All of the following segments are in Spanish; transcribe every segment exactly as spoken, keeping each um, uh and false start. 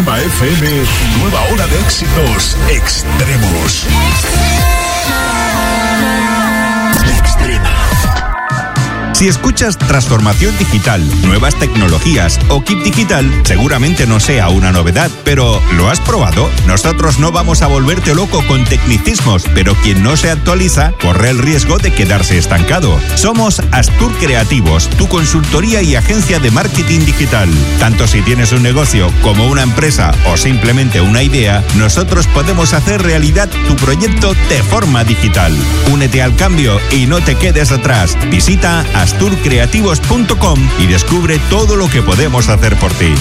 Extrema F M, nueva ola de éxitos extremos. Extrema. Si escuchas transformación digital, nuevas tecnologías o kit digital, seguramente no sea una novedad, pero ¿lo has probado? Nosotros no vamos a volverte loco con tecnicismos, pero quien no se actualiza corre el riesgo de quedarse estancado. Somos Astur Creativos, tu consultoría y agencia de marketing digital. Tanto si tienes un negocio como una empresa o simplemente una idea, nosotros podemos hacer realidad tu proyecto de forma digital. Únete al cambio y no te quedes atrás. Visita astur creativos punto com y descubre todo lo que podemos hacer por ti.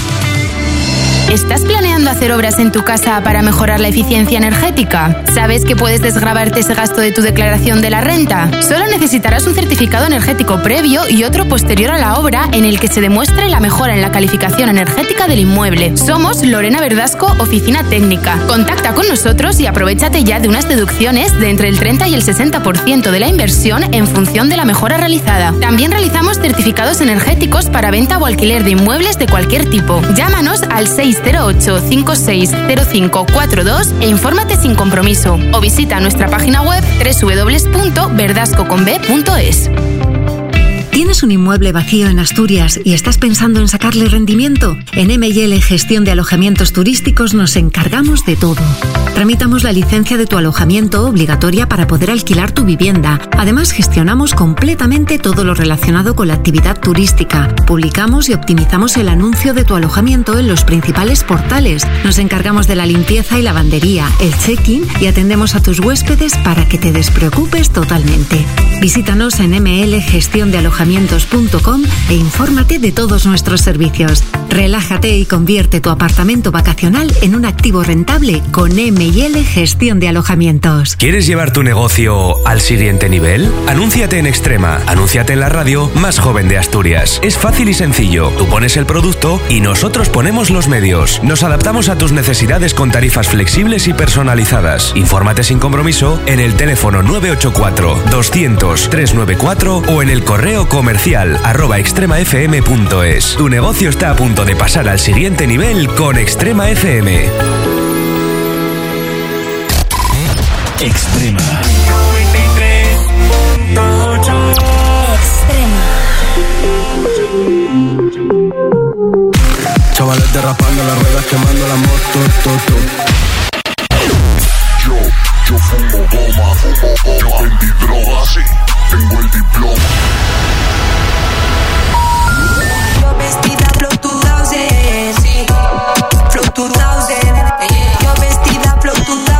¿Estás planeando hacer obras en tu casa para mejorar la eficiencia energética? ¿Sabes que puedes desgravarte ese gasto de tu declaración de la renta? Solo necesitarás un certificado energético previo y otro posterior a la obra en el que se demuestre la mejora en la calificación energética del inmueble. Somos Lorena Verdasco, Oficina Técnica. Contacta con nosotros y aprovéchate ya de unas deducciones de entre el treinta y el sesenta por ciento de la inversión en función de la mejora realizada. También realizamos certificados energéticos para venta o alquiler de inmuebles de cualquier tipo. Llámanos al seis cero ocho cinco seis cero cinco cuatro dos e infórmate sin compromiso. O visita nuestra página web doble u doble u doble u punto verdasco con b punto es. ¿Tienes un inmueble vacío en Asturias y estás pensando en sacarle rendimiento? En M y L Gestión de Alojamientos Turísticos nos encargamos de todo. Tramitamos la licencia de tu alojamiento obligatoria para poder alquilar tu vivienda. Además, gestionamos completamente todo lo relacionado con la actividad turística. Publicamos y optimizamos el anuncio de tu alojamiento en los principales portales. Nos encargamos de la limpieza y lavandería, el check-in y atendemos a tus huéspedes para que te despreocupes totalmente. Visítanos en m l gestión de alojamientos punto com e infórmate de todos nuestros servicios. Relájate y convierte tu apartamento vacacional en un activo rentable con M y L Gestión de Alojamientos. ¿Quieres llevar tu negocio al siguiente nivel? Anúnciate en Extrema. Anúnciate en la radio más joven de Asturias. Es fácil y sencillo. Tú pones el producto y nosotros ponemos los medios. Nos adaptamos a tus necesidades con tarifas flexibles y personalizadas. Infórmate sin compromiso en el teléfono nueve ocho cuatro doscientos trescientos noventa y cuatro o en el correo comercial arroba extremafm punto es. Tu negocio está a punto de pasar al siguiente nivel con Extrema F M. Extrema. Chavales derrapando las ruedas, quemando la moto, to, to. Yo, yo fumo goma, fumo goma. Yo vendí droga, sí, tengo el diploma. Yo vestida Flow dos mil, sí, Flow dos mil. Yo vestida Flow dos mil.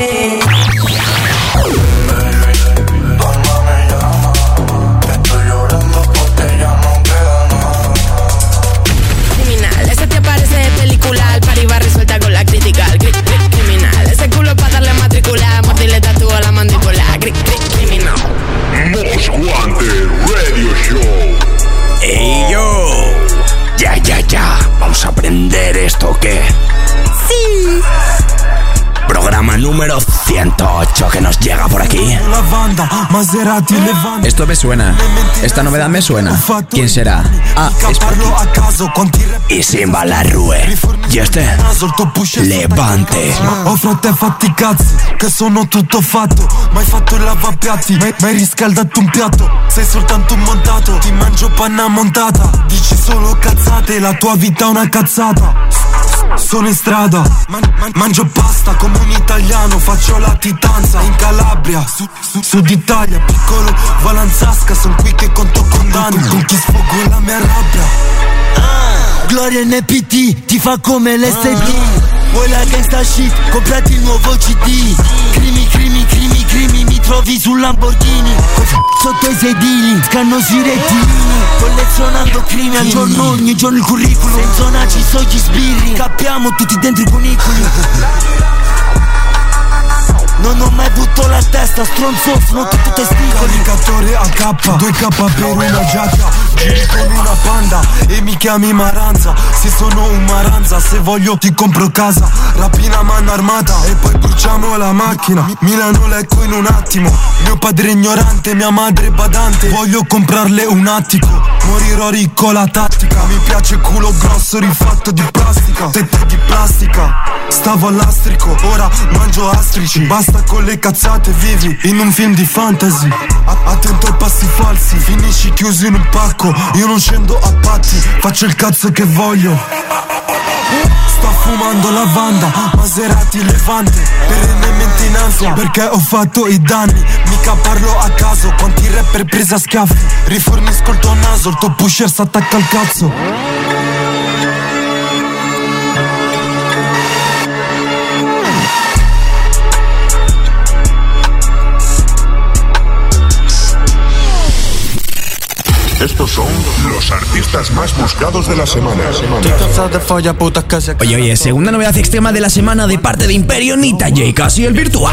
¡Ey, yo! Ya, ya, ya. ¿Vamos a aprender esto o qué? ¡Sí! Programa número ciento ocho que nos llega por aquí. Esto me suena. Esta novedad me suena. ¿Quién será? Ah, es Parky. Y Simba la Rue. Y este, Levante. Oh frate, fatti cazzi, che sono tutto fatto. Mai fatto il lavapiatti, mai, mai riscaldato un piatto. Sei soltanto un montato, ti mangio panna montata. Dici solo cazzate, la tua vita è una cazzata. Sono in strada, man, man, mangio pasta come un italiano. Faccio latitanza in Calabria, su, su, Sud Italia, piccolo Valanzasca. Son qui che conto condanni, con chi sfogo la mia rabbia. ah, Gloria N P T, ti fa come l'S D. Vuoi la gangsta shit, comprati il nuovo C D. Crimi, crimi, crimi, crimi, mi trovi sul Lamborghini. Sotto i sedili, scanno sui rettini. Collezionando crimi al giorno, ogni giorno il curriculum. Se in zona ci sono gli sbirri, cappiamo tutti dentro i cunicoli. Non ho mai avuto la testa, stronzo, sono tutto testicoli. Caricatore A K, due K per una giacca. Giri con una panda e mi chiami Maranza. Se sono un Maranza, se voglio ti compro casa. Rapina mano armata e poi bruciamo la macchina. Milano leggo in un attimo. Mio padre ignorante, mia madre badante. Voglio comprarle un attico. Morirò ricco la tattica. Mi piace il culo grosso rifatto di plastica. Tette di plastica. Stavo all'astrico, ora mangio astrici. Basta con le cazzate, vivi in un film di fantasy. A- attento ai passi falsi, finisci chiuso in un pacco. Io non scendo a patti, faccio il cazzo che voglio. Sto fumando lavanda, Maserati Levante. Perennemente in ansia, perché ho fatto i danni. Mica parlo a caso, quanti rapper presi a schiaffi. Rifornisco il tuo naso, il tuo pusher s'attacca al cazzo. Estos son los artistas más buscados de la semana. Oye, oye, segunda novedad extrema de la semana de parte de Imperio, Nita J, casi el virtual.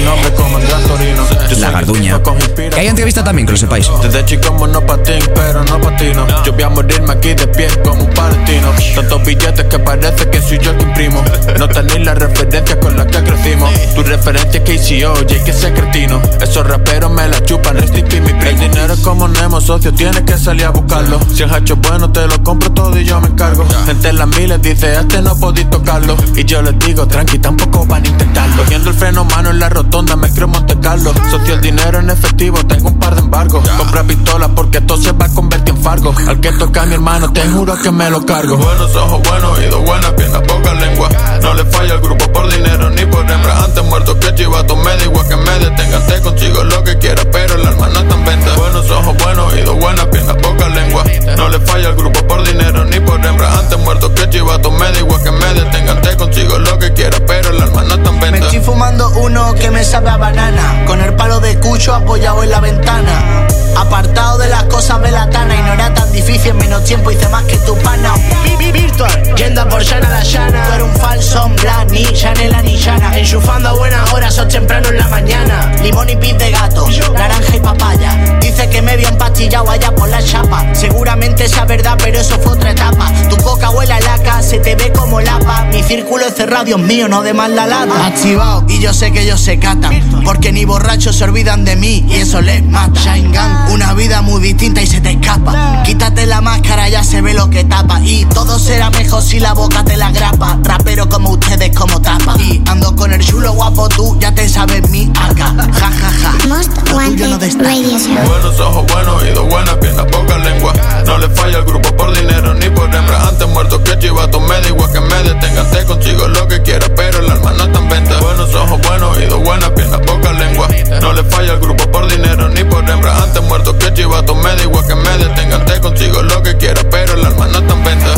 La Garduña. Que hay entrevista también, que lo sepáis. Desde chico monopatín, pero no patino. Yo voy a morirme aquí de pie como un palestino. Tantos billetes que parece que soy yo el que imprimo. No tenéis la referencia con la que crecimos. Tu referencia es K C O, J que ese cretino. Esos raperos me la chupan, Restipi mi primo. El dinero es como Nemo, socio, tienes que salir a buscarlo. Si el hacho bueno te lo compro todo y yo me encargo. Gente en las miles dice, este no podí tocarlo. Y yo les digo, tranqui, tampoco van a intentarlo. Cogiendo el freno mano en la rotonda, me creo Monte Carlo. Socio, el dinero en efectivo, tengo un par de embargos. Compra pistolas porque esto se va a convertir en Fargo. Al que toca a mi hermano, te juro que me lo cargo. Buenos ojos, buenos oídos, buenas piernas, poca lengua. No le falla al grupo por dinero ni por hembra. Antes muerto que chivato, me da igual que me detengan. Te consigo lo que quiera, pero el alma no está en venta. Buenos ojos, buenos oídos, buenas piernas, poca lengua. No le falla al grupo por dinero ni por hembra. Antes muerto que chivato, me da igual que me detengan. Te consigo lo que quiera, pero el alma no está en venta. Me estoy fumando uno que me sabe a banana, con el palo de cucho apoyado en la ventana. Apartado de las cosas velatanas y no era tan difícil, en menos tiempo hice más que tu pana. Virtual, yendo por llana la llana. Tú eres un falso, en plan, ni Chanela ni Llana. Enchufando a buenas horas o temprano en la mañana. Limón y pis de gato, naranja y papaya. Dice que me vio empastillado allá por la chapa. Seguramente sea verdad, pero eso fue otra etapa. Tu coca huele a laca, se te ve como lapa. Mi círculo es cerrado, Dios mío, no de más la lata. Activado, y yo sé que ellos se catan, porque ni borrachos se olvidan de mí y eso les mata. Shine Gang, una vida muy distinta y se te escapa. Quítate la máscara, ya se ve lo que tapa. Y todo será mejor si la boca te la grapa. Rapero como ustedes, como tapa. Y ando con el chulo guapo, tú ya te sabes mi acá. Ja, ja, ja. Most Wanted Radio Show. Buenos ojos, buenos oídos, buenas piernas, poca lengua. No le falla al grupo por dinero ni por hembra. Antes muerto que chivato, me da igual que me detengan. Te consigo lo que quiera, pero el alma no está en venta. Buenos ojos, buenos oídos, buenas piernas, poca lengua. No le falla al grupo por dinero ni por hembra. Antes muerto que chivato, me da igual que me detengan. Te consigo lo que quiera, pero el alma no está en venta.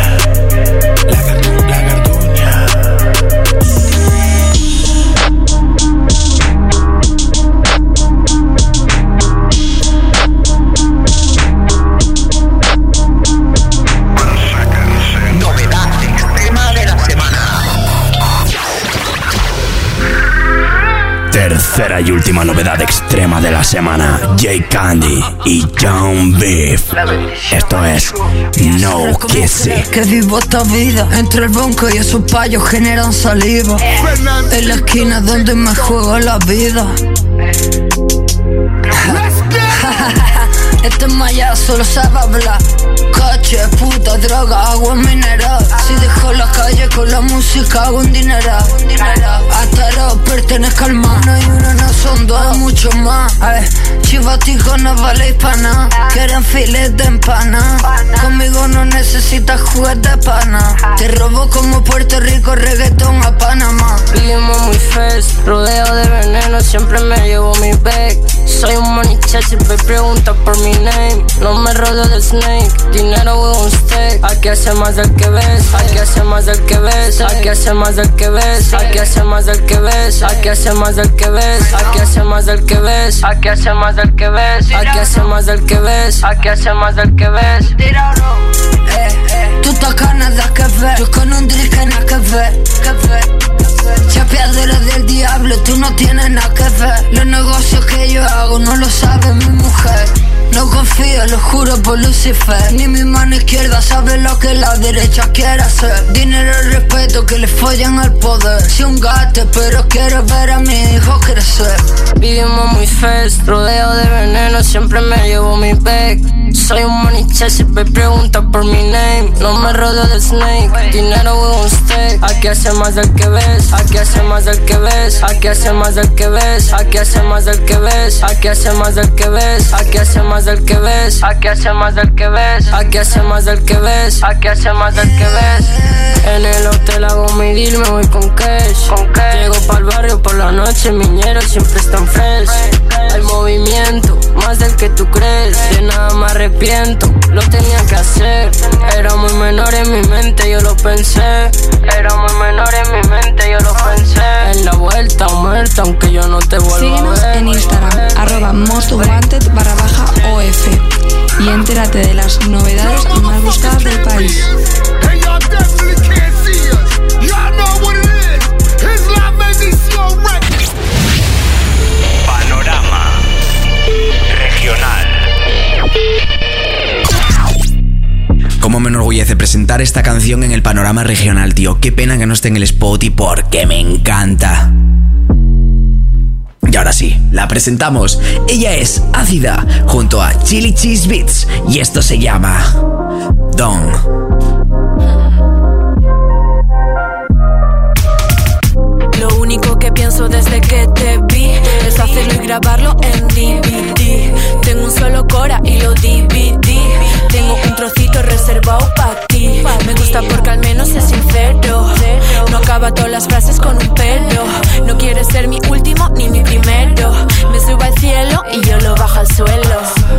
La garduña, la garduña. Novedad extrema de la semana. Tercera y última novedad extrema de la semana. J Candy y John Beef. Esto es No Kissy. Que vivo esta vida entre el banco y esos payos generan saliva. En la esquina donde me juego la vida. Este maya solo sabe hablar. Coche, puta, droga, agua mineral. Si dejo la calle con la música hago un dineral. Hasta los pertenezco al mar. No hay uno, no son dos, mucho más. A ver, chivatico no vale pa' nada. Quieren filet de empana. Conmigo no necesitas juguete de pana. Te robo como Puerto Rico, reggaetón a Panamá. Vivimos muy fest, rodeo de veneno, siempre me llevo mi bag. Soy un money chaser, me pregunta por mi name. No me rodeo de snake, dinero with un steak. Hay que hacer más del que ves, hay que hacer más del que ves. Hay que hacer más del que ves, hay que hacer más del que ves. Hay que hacer más del que ves, hay que hacer más del que ves. Hay que hacer más del que ves, hay que hacer más del que ves. Hay que hacer más del que ves. Eh, eh, tú tocas nada que ver, yo con un drill que nada que ver, que ver. Chapeadora del diablo, tú no tienes nada que ver. Los negocios que yo hago no lo sabe mi mujer. No No confío, lo juro por Lucifer. Ni mi mano izquierda sabe lo que la derecha quiere hacer. Dinero y respeto que le follan al poder. Si un gato, pero quiero ver a mi hijo crecer. Vivimos muy fest, rodeo de veneno, siempre me llevo mi bag. Soy un money chaser, me pregunta por mi name. No me rodeo de snake, dinero with un steak. Aquí hace más del que ves, aquí hace más del que ves. Aquí hace más del que ves, aquí hace más del que ves. Aquí hace más del que ves, aquí hace más del que ves. Aquí hace más del que ves, aquí hace más del que ves. Aquí hace más del que ves. En el hotel hago mi deal, me voy con cash, con cash. Llego pa'l barrio por la noche, miñeros siempre están fresh. Hay movimiento, más del que tú crees. De nada me arrepiento, lo tenía que hacer. Era muy menor en mi mente, yo lo pensé. Era muy menor en mi mente, yo lo pensé. En la vuelta o muerta, aunque yo no te vuelva Síguenos a ver. en Instagram, arroba most wanted barra baja O F. Y entérate de las novedades más buscadas del país. Panorama Regional. Cómo me enorgullece presentar esta canción en el Panorama Regional, tío. Qué pena que no esté en el Spotify porque me encanta. Y ahora sí, la presentamos. Ella es Ácida junto a Chili Cheese Beats y esto se llama Don. Lo único que pienso desde que te vi es hacerlo y grabarlo en D V D. Tengo un solo cora y lo dividí. Tengo un trocito reservado para ti. Me gusta porque al menos es sincero. No acaba todas las frases con un pero. No quieres ser mi último ni mi primero. Me subo al cielo y yo lo bajo al suelo.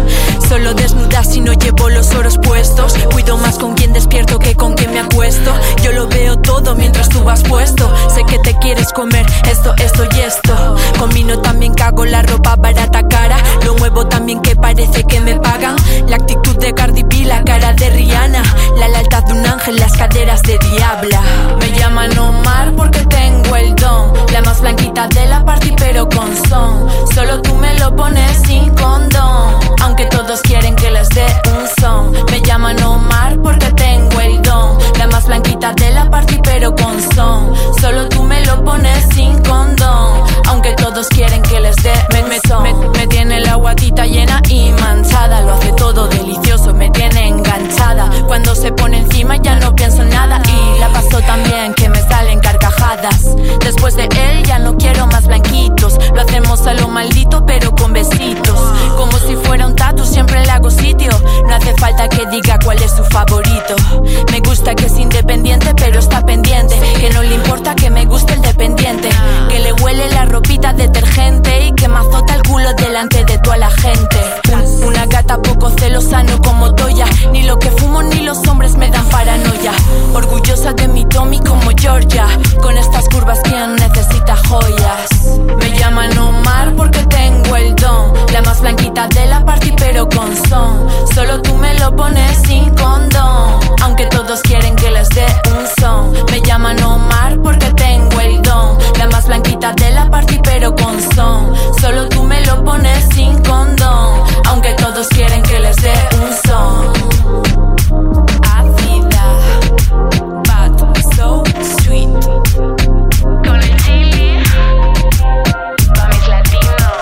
Solo desnuda si no llevo los oros puestos. Cuido más con quien despierto que con quien me acuesto. Yo lo veo todo mientras tú vas puesto. Sé que te quieres comer esto, esto y esto. Combino también que hago la ropa barata cara. Lo muevo también que parece que me pagan. La actitud de Cardi B, la cara de Rihanna. La lealtad de un ángel, las caderas de Diabla. Me llaman Omar porque tengo el don. La más blanquita de la party pero con son. Solo tú me lo pones sin condón. Aunque todos quieren que les dé un son. Me llaman Omar porque tengo el don. La más blanquita de la party pero con son. Solo tú me lo pones sin condón. Aunque todos quieren que les dé me, me, me, me tiene la guatita llena y manchada. Lo hace todo delicioso, me tiene enganchada. Cuando se pone encima ya no pienso en nada. Y la paso tan bien que me salen carcajadas. Después de él ya no quiero más blanquitos. Lo hacemos a lo maldito pero con besitos. Como si fuera un tatu siempre le hago sitio. No hace falta que diga cuál es su favorito. Me gusta que es independiente pero está pendiente. Que no le importa que me guste el dependiente. Que le huele la ropita detergente. Y que me azota el culo delante de toda la gente. Una gata poco celosa, no como Toya. Ni lo que fumo ni los hombres me dan paranoia. Orgullosa de mi Tommy como Georgia. Con estas curvas quien necesita joyas. Me llaman Omar porque tengo el don. La más blanquita de la party pero con son. Solo tú me lo pones sin condón. Aunque todos quieren que les dé un son. Me llaman Omar porque tengo el don. La más blanquita de la party pero con son. Solo tú me lo pones sin condón. Aunque todos quieren que les dé un son. Ácida, but so sweet. Con el chili, pa' mis latinos.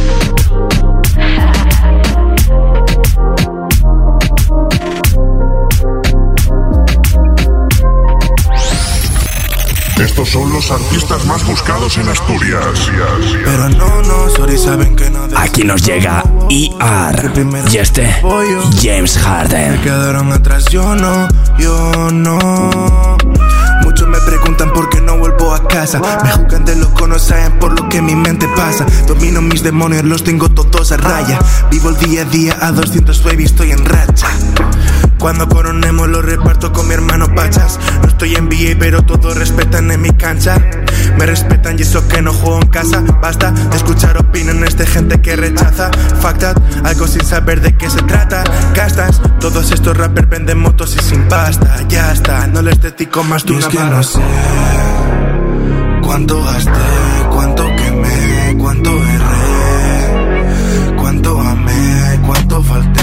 Estos son los artistas más buscados en Asturias. Pero no, no, sorry, saben que no. Aquí nos llega E R y este James Harden. Me quedaron atrás, yo no, yo no. Muchos me preguntan por qué no vuelvo a casa. Me juzgan de loco, no saben por lo que mi mente pasa. Domino mis demonios, los tengo todos a raya. Vivo el día a día a doscientos baby, estoy en racha. Cuando coronemos lo reparto con mi hermano Pachas. No estoy en B A pero todos respetan en mi cancha. Me respetan y eso que no juego en casa. Basta de escuchar opiniones de gente que rechaza. Fuck that, algo sin saber de qué se trata. Gastas, todos estos rappers venden motos y sin pasta. Ya está, no les dedico más de una que bala. no sé cuánto gasté, cuánto quemé, cuánto erré, cuánto amé, cuánto falté.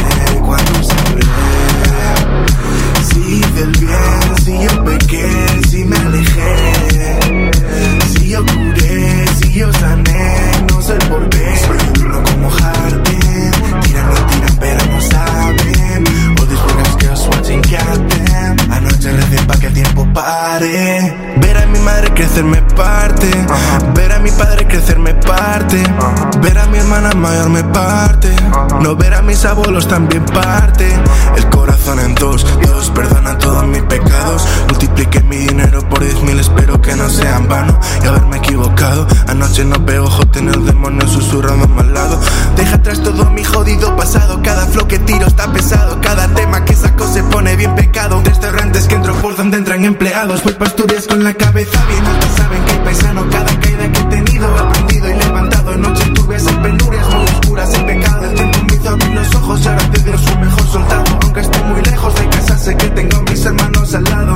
cama tú sabré. Si hice el bien, si yo pequé, si me alejé, si yo curé, si yo sané, no sé por qué. Soy duro como Harden, tiran y tiran pero no saben. All these programs girls watching Gotham. Anoche recé pa' que el tiempo pare. Ver a mi madre crecer me parte, uh-huh. Ver a mi padre crecer me parte, uh-huh. Ver a mi hermana mayor me parte, uh-huh. No ver a mis abuelos también parte, uh-huh. El corazón en dos, Dios perdona todos mis pecados. Multipliqué mi dinero por diez mil, espero que no sean vanos y haberme equivocado. Anoche no pego jote en el demonio susurrando a mi lado. Deja atrás todo mi jodido pasado. Cada flow que tiro está pesado, cada tema que saco se pone bien pecado. Restaurantes que entro por donde entran empleados. Voy pa' Asturias con la cabeza bien alta. Saben que hay paisano, cada caída que he tenido he aprendido y levantado. Noches turbias en penurias, muy oscuras en pecado. El tiempo me hizo abrir los ojos y ahora te dio su mejor soldado. Aunque esté muy lejos de casa, sé que tengo a mis hermanos al lado.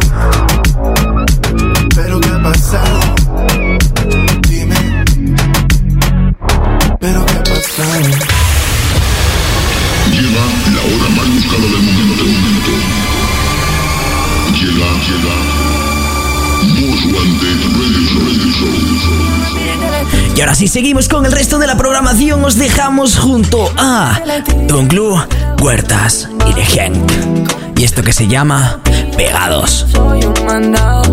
Pero ¿qué ha pasado? Dime. Pero ¿qué ha pasado? Llega la hora más buscada del momento. Llega, llega Most Wanted Radio Show, Radio Show. Y ahora sí, seguimos con el resto de la programación. Os dejamos junto a Don Glue, Huertas y The Gent. Y esto que se llama Pegados. Soy un mandado,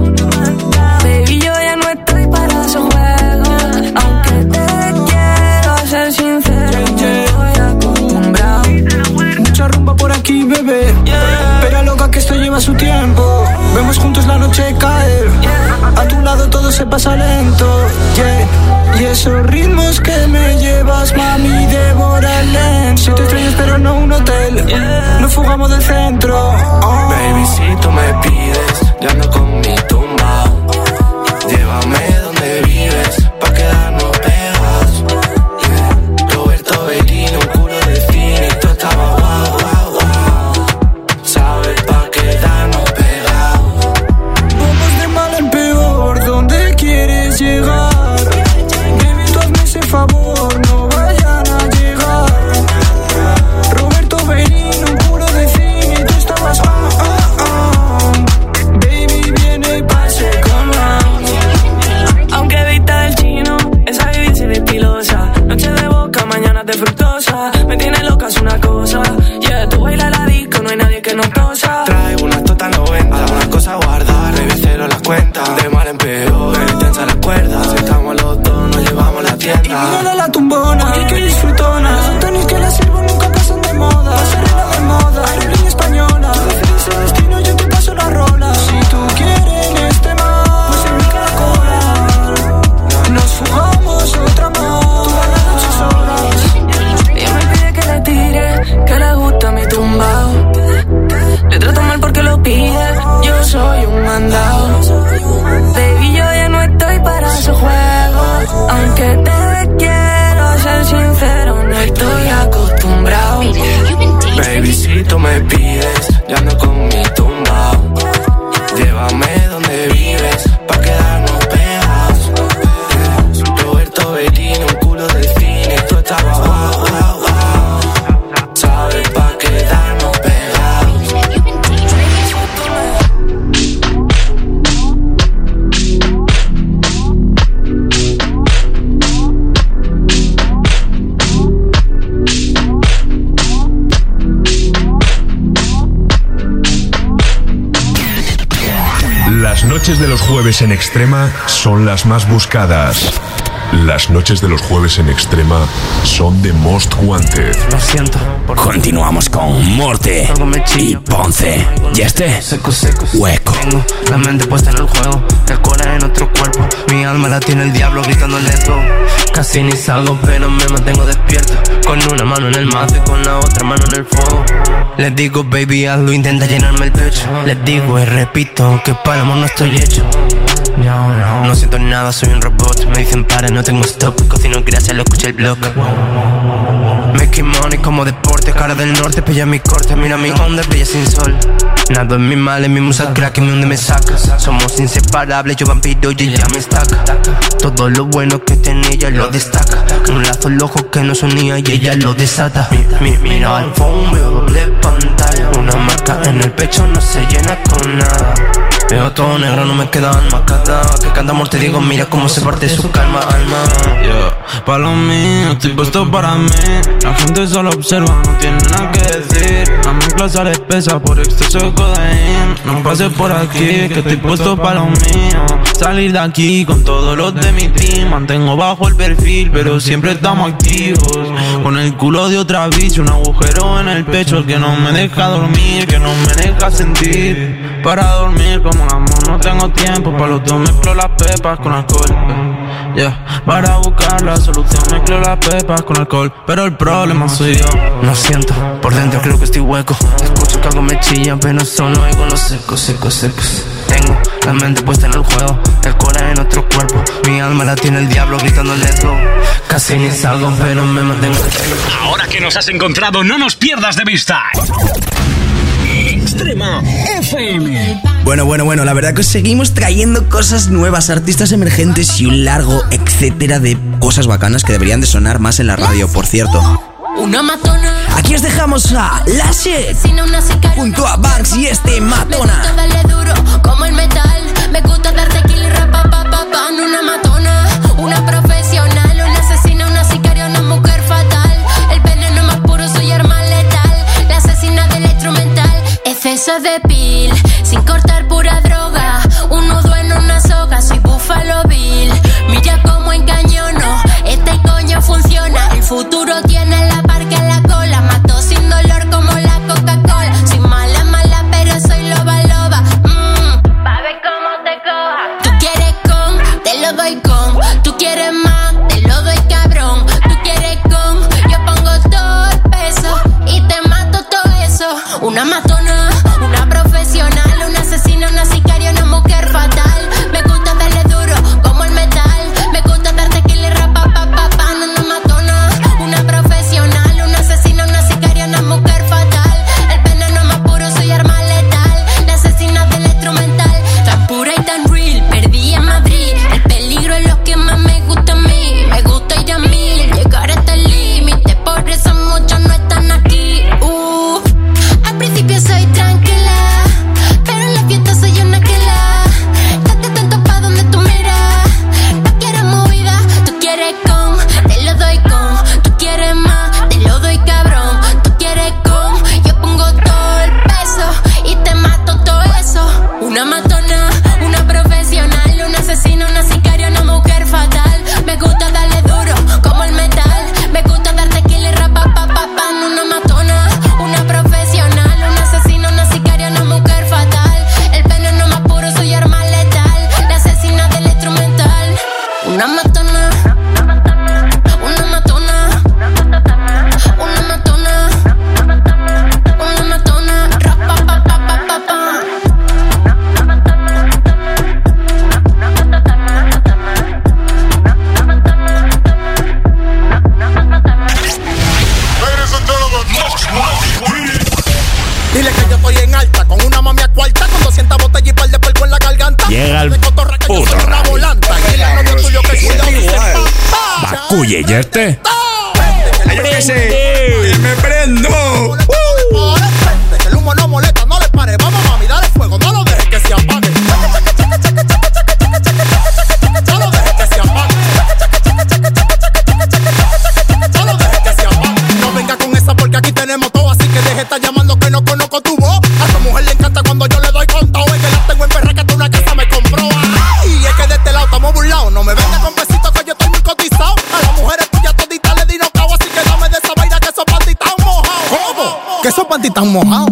baby, yo ya no estoy para esos juegos. Aunque te quiero ser sincero, estoy acostumbrado. Mucha rumba por aquí, bebé, yeah. Pero loca que esto lleva su tiempo. Vemos juntos la noche caer, yeah. A tu lado todo se pasa lento, yeah. Y esos ritmos que me llevas, mami, devoran lento. Siete estrellas pero no un hotel, yeah. Nos fugamos del centro, oh. Baby, si tú me pides, yo ando con mi tumbao. Llévame donde vives, pa' quedarnos pegados, yeah. Roberto Benigno, un culo de cine y tú estabas guau, guau, guau. Sabes, pa' quedarnos pegados. Vamos de mal en peor, ¿dónde quieres llegar? Baby, tú hazme ese favor, no vayan a llegar. Roberto Benigno, un culo de cine y tú estabas ah, ah, ah. Baby, viene y pase con la. Aunque vista del chino, esa baby se ve pilosa. Noche de boca, mañana de fructosa. Me tiene loca, es una cosa. Yeah, tú bailas la disco, no hay nadie que nos tosa. Traigo una total noventa, una cosa a guardar, baby, cero las cuentas. De mal en peor, tensa las cuerdas. Si estamos los dos, nos llevamos la tienda. Y mírala la tumbona, ay, que disfrutona. Los Antonis que la sirvo nunca pasan de moda. La serena de moda, aerolínea española. Tú decides el destino, yo te paso la rola. Si tú quieres este mar, pues en mi caracola. Nos fugamos otra más, todas las noches solas. Ella me pide que le tire, que le gusta mi tumbao. Le trato mal porque lo pide, yo soy un mandado. Baby, yo ya no estoy para esos juegos. Aunque te quiero ser sincero, no estoy acostumbrado. Baby, si tú me pides, yo ando con mi tumbao. Llévame donde vives, pa' quedarnos pegados, yeah. Roberto Benigno, un culo de cine, tú estabas guau, guau, guau. Sabes, pa' quedarnos pegados. Las noches de los jueves en Extrema son las más buscadas. Las noches de los jueves en Extrema son de Most Wanted. Lo siento. Continuamos con Morte y Ponce. Y este, Hueco. Tengo la mente puesta en el juego, el corazón en otro cuerpo. Mi alma la tiene el diablo gritando lento. Casi ni salgo pero me mantengo despierto, con una mano en el mazo y con la otra mano en el fuego. Les digo baby hazlo, intenta llenarme el pecho. Les digo y repito que para el amor no estoy hecho. No, no, no siento nada, soy un robot. Me dicen para, no tengo stop. Cocino grasa, lo escuché el blog. Making money como deporte. porte, cara del norte, pilla mi corte, mira mi onda, brilla sin sol. Nado en mi mal, en mi musa crack, que mi onda me saca. Somos inseparables, yo vampiro y ella me estaca. Todo lo bueno que tiene ella lo destaca. Un lazo al ojo que no sonía y ella lo desata. Mi, mi, mira al phone, veo doble pantalla. Una marca en el pecho no se llena con nada. Veo todo negro, no me queda alma. Cada que cantamos te digo, mira cómo se parte su calma, alma. Yo, pa' lo mío, estoy puesto para mí. La gente solo observa, no tiene nada que decir. La mezcla sale espesa por exceso de codeína. No pases por aquí, que estoy puesto pa' lo mío. Salir de aquí con todos los de mi team. Mantengo bajo el perfil, pero siempre estamos activos. Con el culo de otra bicha, un agujero en el pecho que no me deja dormir, que no me deja sentir. Para dormir como un amor no tengo tiempo. Pa' los dos mezclo las pepas con alcohol. Yeah. Para buscar la solución mezclo las pepas con alcohol. Pero el problema soy yo. No siento, por dentro creo que estoy hueco. Escucho que algo me chilla, pero solo oigo los secos, secos, secos. Tengo la mente puesta en el juego, el corazón en otro cuerpo. Mi alma la tiene el diablo gritando let's go. Casi ni salgo, pero me mantengo. Ahora que nos has encontrado, no nos pierdas de vista. Extrema F M. Bueno, bueno, bueno, la verdad que os seguimos trayendo cosas nuevas, artistas emergentes y un largo etcétera de cosas bacanas que deberían de sonar más en la radio, por cierto. Una matona. Aquí os dejamos a Lashe junto a Banks y este Matona. Me gusta darle duro como el metal. Me gusta darte kill y rapa pa pa pa. Una matona, una profesional, una asesina, una sicaria, una mujer fatal. El veneno más puro, soy arma letal. La asesina del instrumental. Exceso de pil, sin cortar pura droga. Un nudo en una soga, soy Buffalo Bill. Mira cómo encañono, este coño funciona. El futuro tiene la parca en la cola. Mato sin dolor como la Coca-Cola. Soy mala, mala, pero soy loba, loba. Mmm, pa' ver cómo te coja. Tú quieres con, te lo doy con. Tú quieres más, te lo doy cabrón. Tú quieres con, yo pongo todo el peso y te mato todo eso. Una matona, una profesional, una asesina, una sicaria, una mujer fatal. Me gusta darle duro como el metal. Me gusta darte kill y rapa pa pa pa. Una matona, una profesional, una asesina, una sicaria, una mujer fatal. El veneno más puro, soy arma letal. La asesina del instrumental, tan pura y tan real. Perdí en Madrid, el peligro es lo que más me gusta a mí. Me gusta ir a mil, llegar hasta el límite. Por eso muchos no están aquí. Uh, al principio soy tranquila, pero en la fiesta soy una quela. Date atento pa' donde tú miras. No quieres movida, tú quieres con, te lo doy con. Tú quieres más, te lo doy cabrón. Tú quieres con, yo pongo todo el peso y te mato todo eso. Una matona, una profesional, una asesina, una sicaria, una mujer fatal. Me gusta darle duro como el metal. Me gusta darte kill y rapa pa pa pa. Una matona, una profesional, una asesina, una sicaria, una mujer fatal. El veneno más puro, soy arma letal. La asesina del instrumental. Una matona, una matona, una matona, una matona, rapa pa pa pa pa pa. Dile que yo estoy en alta, con una mami a cuarta, con doscientas botellas y par de polvo en la garganta. Llega el de cotorra que yo soy una volanta. Y el novio tuyo que cuidado dice pa, pa. Bacuye, ¿y este? ¡Prende! ¡Me prendo! Prende, que el humo no molesta, no le pare. Vamos mami, dale fuego, no lo dejes que se apague. No lo dejes que se apague. No lo dejes que se apague. No venga con esa porque aquí tenemos todo, así que deje de estar llamando que no conozco tu voz. A tu mujer le encanta cuando yo le doy contado. Es que la tengo en perra que tú una casa me compró. Ay, es que de este lado estamos burlados. No me venga con besitos que yo estoy muy cotizado. A las mujeres tuyas toditas le di nocao, así que dame de esa vaina que esos panty tan mojados. ¿Cómo? Que esos panty tan mojados.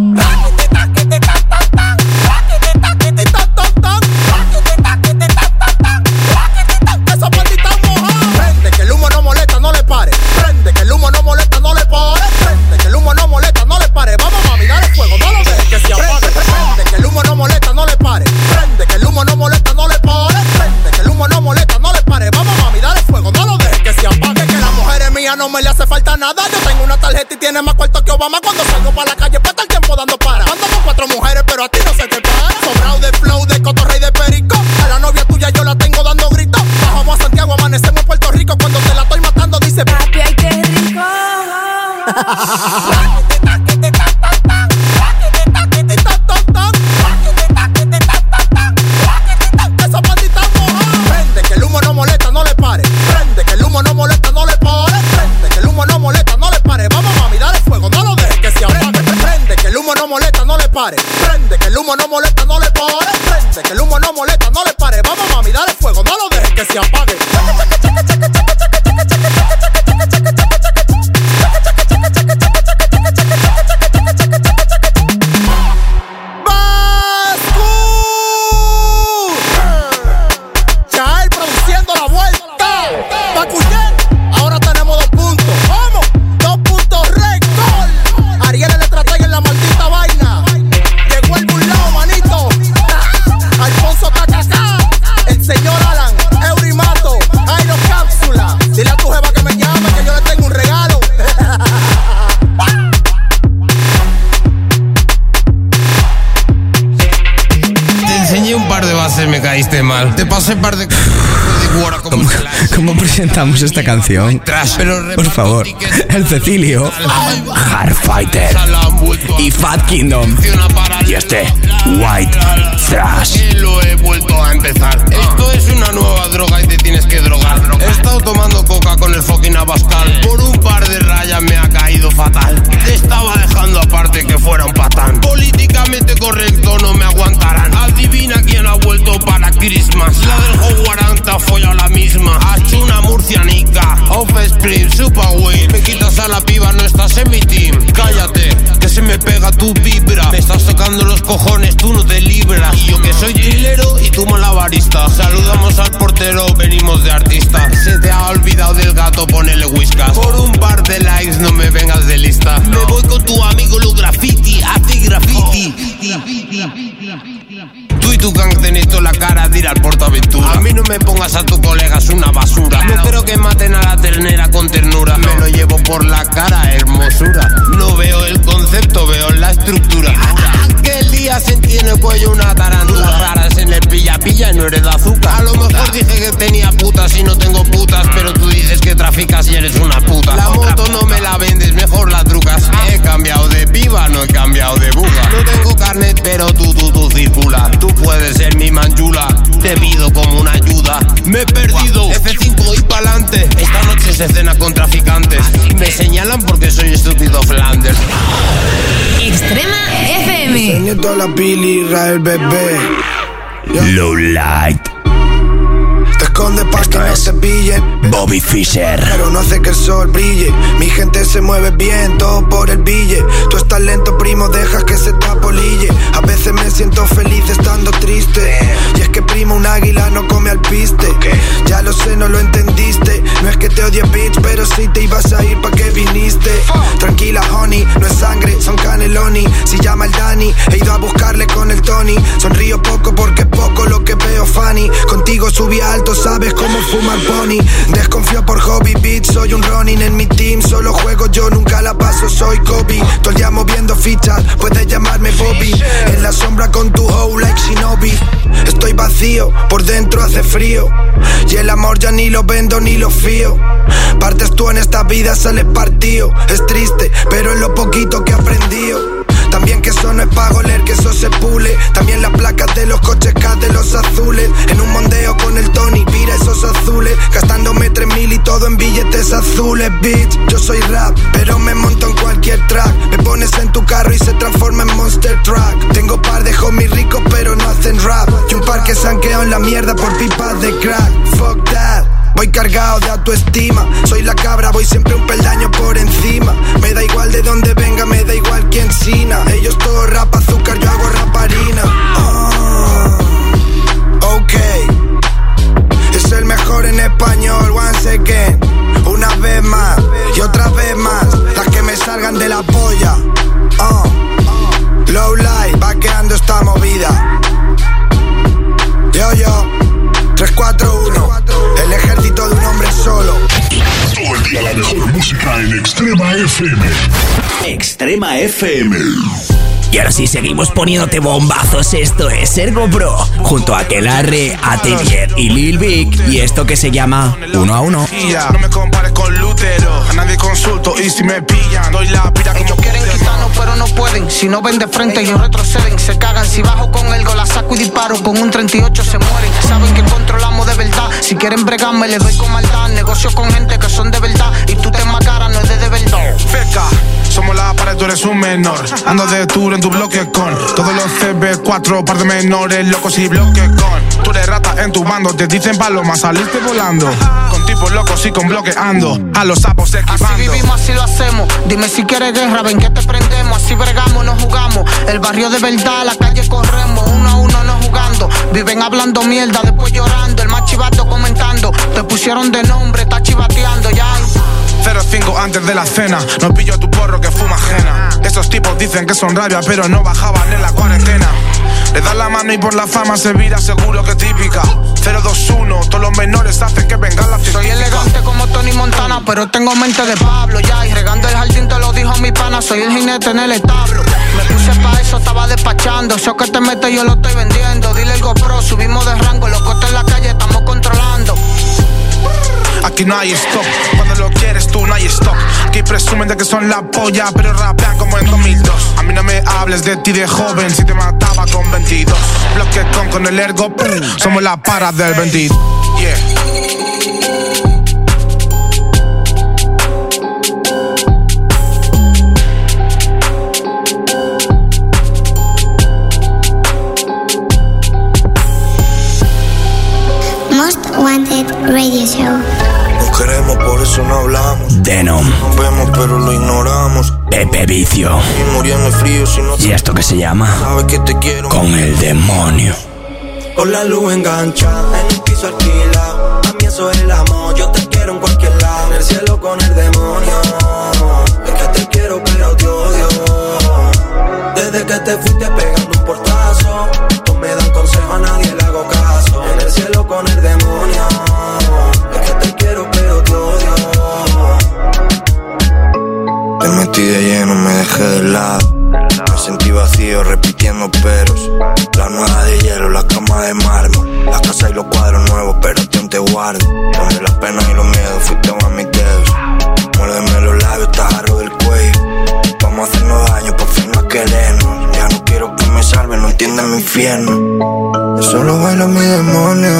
Prende, que el humo no molesta, no le pare. Prende, que el humo no molesta, no le pare. Prende, que el humo no molesta, no le pare. Vamos mami, dale fuego, no lo dejes que se apague. Prende, que el humo no molesta, no le pare. Prende, que el humo no molesta, no le pare. Prende, que el humo no molesta, no le pare. Vamos mami, dale fuego, no lo dejes que se apague. Que las mujeres mías no me le hace falta nada. Yo tengo una tarjeta y tienes más cuarto que Obama. Cuando salgo para la calle, pasa el tiempo dando para. Ando con cuatro mujeres, pero a ti no se te para. Sobrado de flow, de cotorrey de perico. A la novia tuya yo la tengo dando gritos. Bajamos a Santiago, amanecemos en Puerto Rico. Cuando te la estoy matando, dice papi, ay, qué rico. Prende que el humo no molesta, no le pare. Prende que el humo no molesta, no le pare. Prende que el humo no molesta, no le pare. Vamos mami, dale fuego, no lo dejes que se apague. Prende que el humo no molesta, no le pare. Prende que el humo no molesta, no le pare. Prende que el humo no molesta, no le pare. Vamos mami, dale fuego, no lo dejes que se apague. Me caíste mal. Te pasé un par de ¿Cómo, ¿Cómo presentamos esta canción? Por favor, el Cecilio, Hardfighter y Fat Kingdom y este White Thrash. Lo he vuelto a empezar. Esto es una nueva droga y te tienes que drogar. He estado tomando coca con el fucking Abascal. Por un par de rayas me ha caído fatal. Te estaba dejando aparte que fuera un patán. Políticamente correcto no me aguantarán. Adivina quién ha vuelto para Christmas. La del Hogwarts ha follado la misma. Hacho una murcianica. Offspring, Superway. Me quitas a la piba, no estás en mi team. Cállate, que se me pega tu vibra. Me estás tocando los cojones, tú no te libras. Y yo que soy trilero y tú malabarista. Saludamos al portero, venimos de artista. Se te ha olvidado del gato, ponele whiskas. Por un par de likes no me vengas de lista. Me voy con tu amigo lo graffiti, hace graffiti. Tú y tu gang tenéis toda la cara de ir al Portaventura. A mí no me pongas a tu colega, es una basura. No quiero que maten a la ternera con ternura. Me lo llevo por la cara, hermosura. No veo el concepto, veo la estructura. Que el día sentí en el cuello una tarántula. Paras en el pilla pilla y no eres de azúcar. A lo mejor dije que tenía putas y no tengo putas, pero tú dices que traficas y eres una puta. La moto no me la vendes, mejor la trucas. He cambiado de piba, no he cambiado de buga. No tengo carnet, pero tú, tú, tú circula. Tú puedes ser mi manchula, te pido como una ayuda. Me he perdido, F cinco y pa'lante. Esta noche se cena con traficantes. Me señalan porque soy estúpido Flanders. Extrema F M. Enseño toda la pili, Israel bebé. Low Light. Te escondes pa' que no se pillen. Bobby Fischer. Pero no hace que el sol brille. Mi gente se mueve bien, todo por el bille. Tú estás lento, primo, dejas que se te apolille. A veces me siento feliz estando triste. Y es que, primo, un águila no come al piste. Ya lo sé, no lo entendiste. No es que te odie, bitch, pero si te ibas a ir, ¿pa' qué viniste? Tranquila, honey, no es sangre, son caneloni. Si llama el Dani, he ido a buscarle con el Tony. Sonrío poco porque es poco lo que veo, Fanny. Contigo subí alto, sabes cómo fumar pony. Desconfío por hobby, bitch, soy un Ronin en mi team. Solo juego yo, nunca la paso, soy Kobe. Todo el día moviendo fichas, puedes llamarme Bobby. En la sombra con tu hoe like Shinobi. Estoy vacío, por dentro hace frío. Y el amor ya ni lo vendo ni lo fío. Partes tú en esta vida, sales partido. Es triste, pero es lo poquito que he aprendido. También que eso no es pa' goler, que eso se pule. También las placas de los coches K de los azules. En un mondeo con el Tony, mira esos azules. Gastándome tres mil y todo en billetes azules, bitch. Yo soy rap, pero me monto en cualquier track. Me pones en tu carro y se transforma en Monster Truck. Tengo par de homies ricos, pero no hacen rap. Y un par que se han quedado en la mierda por pipas de crack. Fuck that. Voy cargado de autoestima. Soy la cabra, voy siempre un peldaño por encima. Me da igual de dónde venga, me da igual quién sina. Ellos todo rap azúcar, yo hago raparina. Oh, ok. Es el mejor en español, once again. Una vez más y otra vez más. Las que me salgan de la polla. Oh. Low light, va quedando esta movida. Yo, yo. tres cuatro uno, el ejército de un hombre solo. Todo el día la mejor música en Extrema F M. Extrema F M. Y ahora sí, seguimos poniéndote bombazos. Esto es Ergo Pro, junto a Aquelarre, Atelier y Lil Vic. Y esto que se llama Uno a Uno. No me compares con Lutero, a nadie consulto y si me pillan, doy la pira como ellos quieren quitarnos pero no pueden. Si no ven de frente ellos retroceden. Se cagan si bajo con el gol, la saco y disparo. Con un treinta y ocho se mueren. Saben que controlamos de verdad. Si quieren bregarme les doy con maldad. Negocio con gente que son de verdad. Y tú te enmascaras, no es de de verdad. Feca, somos la pared, tú eres un menor. Ando de tour en tu bloque con todos los C B cuatro, par de menores, locos y bloque con. Tú eres rata en tu bando, te dicen paloma, saliste volando. Con tipos locos y con bloqueando, a los sapos esquivando. Así vivimos, así lo hacemos. Dime si quieres guerra, ven que te prendemos. Así bregamos, no jugamos. El barrio de verdad, la calle corremos. Uno a uno no jugando. Viven hablando mierda, después llorando. El más chivato comentando. Te pusieron de nombre, está chivateando ya. cero cinco antes de la cena, no pillo tu porro que fuma ajena. Esos tipos dicen que son rabia, pero no bajaban en la cuarentena. Le das la mano y por la fama se vira, seguro que típica. Cero dos uno, todos los menores hacen que vengan las Soy elegante como Tony Montana, pero tengo mente de Pablo, ya. Y regando el jardín te lo dijo mi pana, soy el jinete en el establo. Me puse pa' eso, estaba despachando. Eso que te metes yo lo estoy vendiendo. Dile el GoPro, subimos de rango. Los costes en la calle estamos controlando. Aquí no hay stop, cuando lo quieres tú no hay stop. Aquí presumen de que son la polla, pero rapean como en dos mil dos. A mí no me hables de ti de joven, si te mataba con veintidós. Bloque con con el ergo, pff, somos la para del veintidós. Yeah. Most Wanted Radio Show. Nos queremos, por eso no hablamos. Denom. Nos vemos, pero lo ignoramos. Pepe Vicio. Y muriendo de frío si no te... ¿Y esto que se llama? Sabes que te quiero. Con el demonio. Con la luz engancha, en un piso alquilado. A mí eso es el amor, yo te quiero en cualquier lado. En el cielo con el demonio. Es que te quiero pero te odio. Desde que te fuiste pegando un portazo. No me dan consejo, a nadie le hago caso. En el cielo con el demonio. Es que te quiero pero te odio. Te metí de lleno, me dejé de lado. Me sentí vacío repitiendo peros. La nueva de hielo, la cama de mármol. La casa y los cuadros nuevos, pero aún te guardo. Donde las penas y los miedos fuiste a mis dedos. Muérdeme los labios, te agarro del cuello. Vamos a hacernos daño, por fin no a querernos. Ya no quiero que me salven, no entiendan mi infierno. Yo solo bailo mi demonio.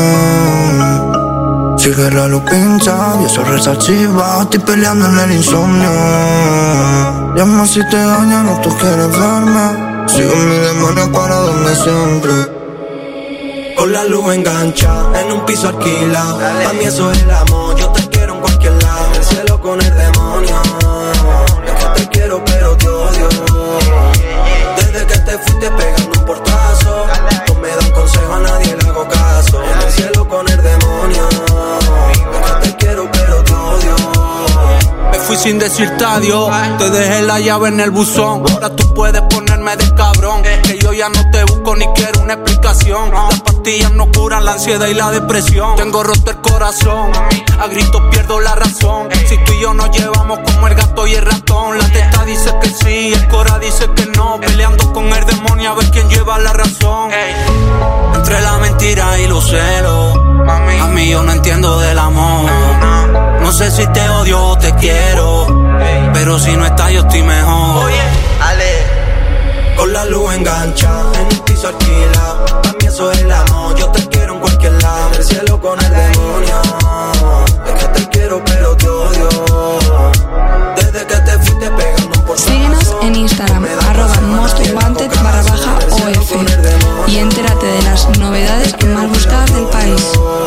Sigue la luz pincha, y eso resarchiva. Estoy peleando en el insomnio. Llama si te daña, no tú quieres verme. Sigo mi demonio para donde siempre. Con la luz engancha, en un piso alquilado. Pa' mí eso es el amor, yo te quiero en cualquier lado. En el cielo con el demonio. Es que te quiero pero te odio. Desde que te fuiste pegando un portazo. No me dan consejo, a nadie le hago caso. En el cielo con el demonio. Es que te quiero pero te odio. Me fui sin decirte adiós, te dejé la llave en el buzón. Ahora tú puedes ponerme de cabrón, que yo ya no te busco ni quiero una explicación. Las pastillas no curan la ansiedad y la depresión. Tengo roto el corazón, a gritos pierdo la razón. Si tú y yo nos llevamos como el gato y el ratón. La testa dice que sí, el cora dice que no. Peleando con el demonio a ver quién lleva la razón. Entre la mentira y los celos, a mí yo no entiendo del amor. No sé si te odio o te quiero, pero si no estás yo estoy mejor. Oye, Ale. Con la luz engancha, en un piso alquilado. A mí eso es el amor, yo te quiero en cualquier lado. En el cielo con el demonio. Es que te quiero pero te odio. Desde que te fuiste pegando un portazo. Síguenos en Instagram, arroba mostwanted barra baja O F. Y entérate de las novedades más buscadas del país.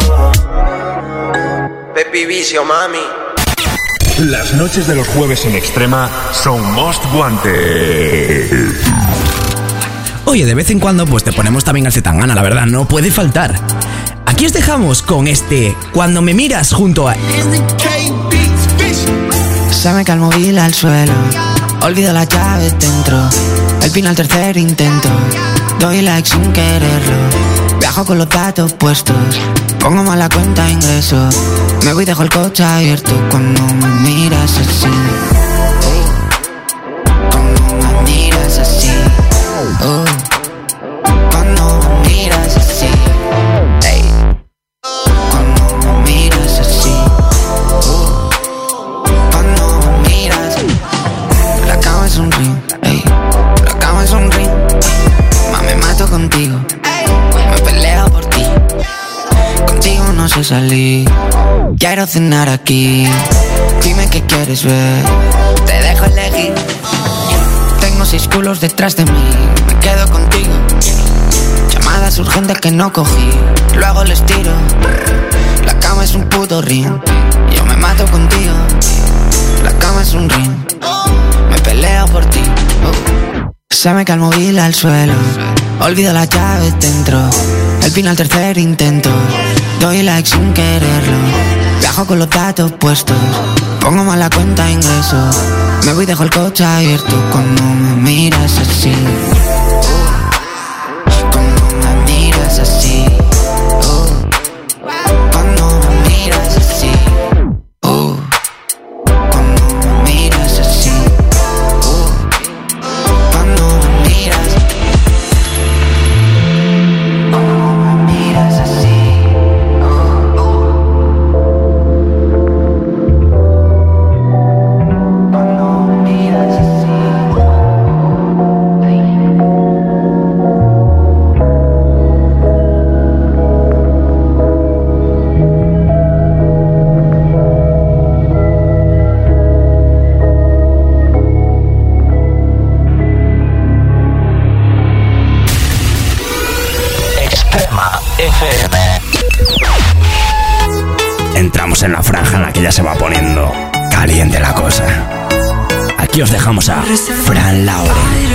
Pepe Vicio, mami. Las noches de los jueves en Extrema son Most Wanted. Oye, de vez en cuando pues te ponemos también al Zetangana, la verdad, no puede faltar. Aquí os dejamos con este Cuando me miras junto a... Se me cae el móvil al suelo, olvido las llaves dentro. El pin al tercer intento, doy like sin quererlo. Viajo con los datos puestos, pongo mal la cuenta de ingresos. Me voy y dejo el coche abierto cuando me miras así. Cuando me noche salí. Quiero cenar aquí. Dime qué quieres ver. Te dejo elegir. Tengo seis culos detrás de mí. Me quedo contigo. Llamadas urgentes que no cogí. Luego les tiro. La cama es un puto ring. Yo me mato contigo. La cama es un ring. Me peleo por ti. uh. Se me cae el móvil al suelo. Olvido las llaves dentro. El pin al tercer intento. Doy like sin quererlo. Viajo con los datos puestos. Pongo mal la cuenta de ingresos. Me voy y dejo el coche abierto. Cuando me miras así. Cuando me miras así. Cuando me miras así. Cuando me miras así. Cuando me miras. Cuando me miras así. Entramos en la franja en la que ya se va poniendo caliente la cosa. Aquí os dejamos a Fran Lauren.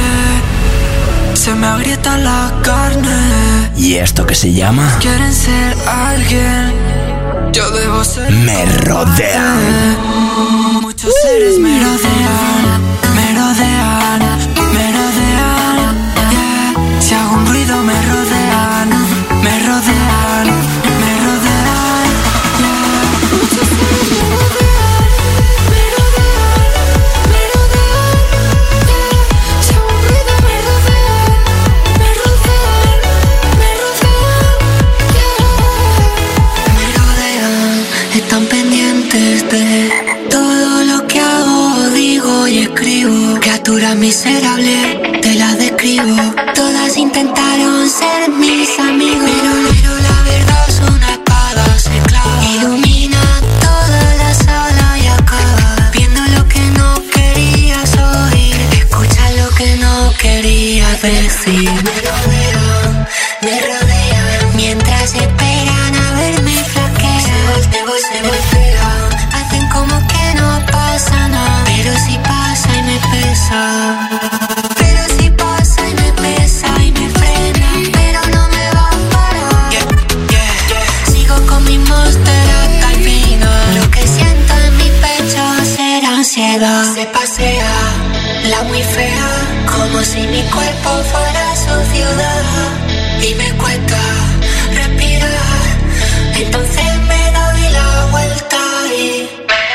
Se me agrieta la carne. ¿Y esto que se llama? Quieren ser alguien. Yo debo ser. Me rodean. Muchos seres me rodean. Me rodean. Me rodean. Yeah. Si hago un ruido me rodean. Me rodean. Me rodean. Yeah. Muchos seres me rodean. Me rodean. Me rodean. Yeah. Si hago un ruido me rodean. Me rodean. Me rodean. Yeah. Me rodean. Están pendientes de todo lo que hago, digo y escribo. Criatura miserable, te la describo. Todas intentaron ser mis amigos, pero, pero la verdad es una espada, se clava. Ilumina toda la sala y acaba viendo lo que no querías oír. Escucha lo que no querías decir. Me rodean, me rodean. Mientras esperan a verme flaquear. Se voltean, se voltean. Hacen como que no pasa nada, pero si pasa y me pesa. Pero si pasa y me pesa y me frena, pero no me va a parar. Yeah, yeah, yeah. Sigo con mi monster hasta el final. Lo que siento en mi pecho será ansiedad. Se pasea la muy fea, como si mi cuerpo fuera su ciudad. Y me cuesta respirar, entonces me doy la vuelta y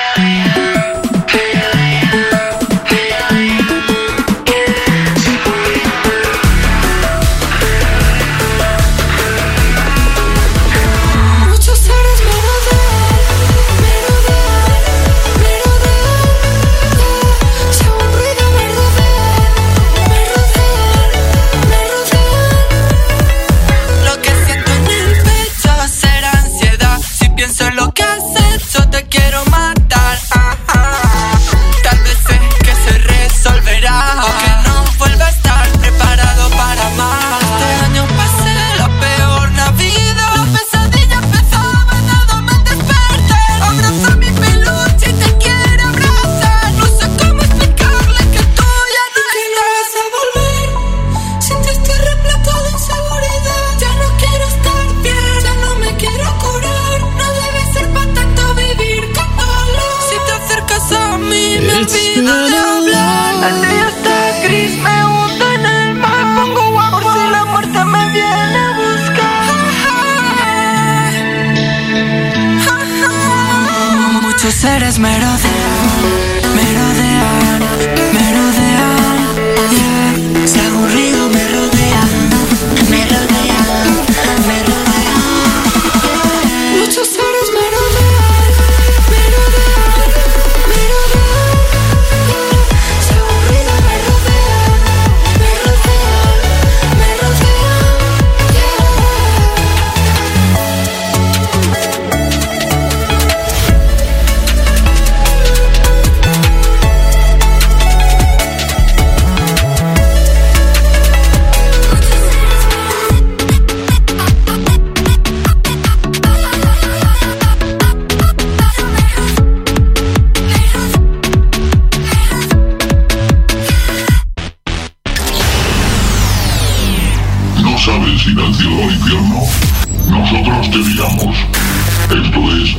seres me rodean, me rodean, me rodean, yeah. Si hago un ruido me rodean, me rodean, me rodean, yeah. Muchos seres me rodean, me rodean, me rodean, yeah. Si hago un ruido me rodean, me rodean, me rodean, yeah. te digamos. Esto es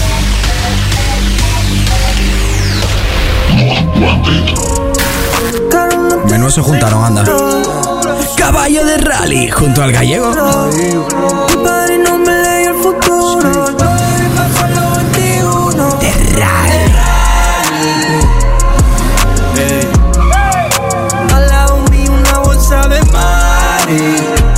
Most Wanted. Menudo se juntaron, anda. Caballo de rally junto al gallego. Mi padre no me leyó el futuro. De rally. Al lado mío una bolsa de mari.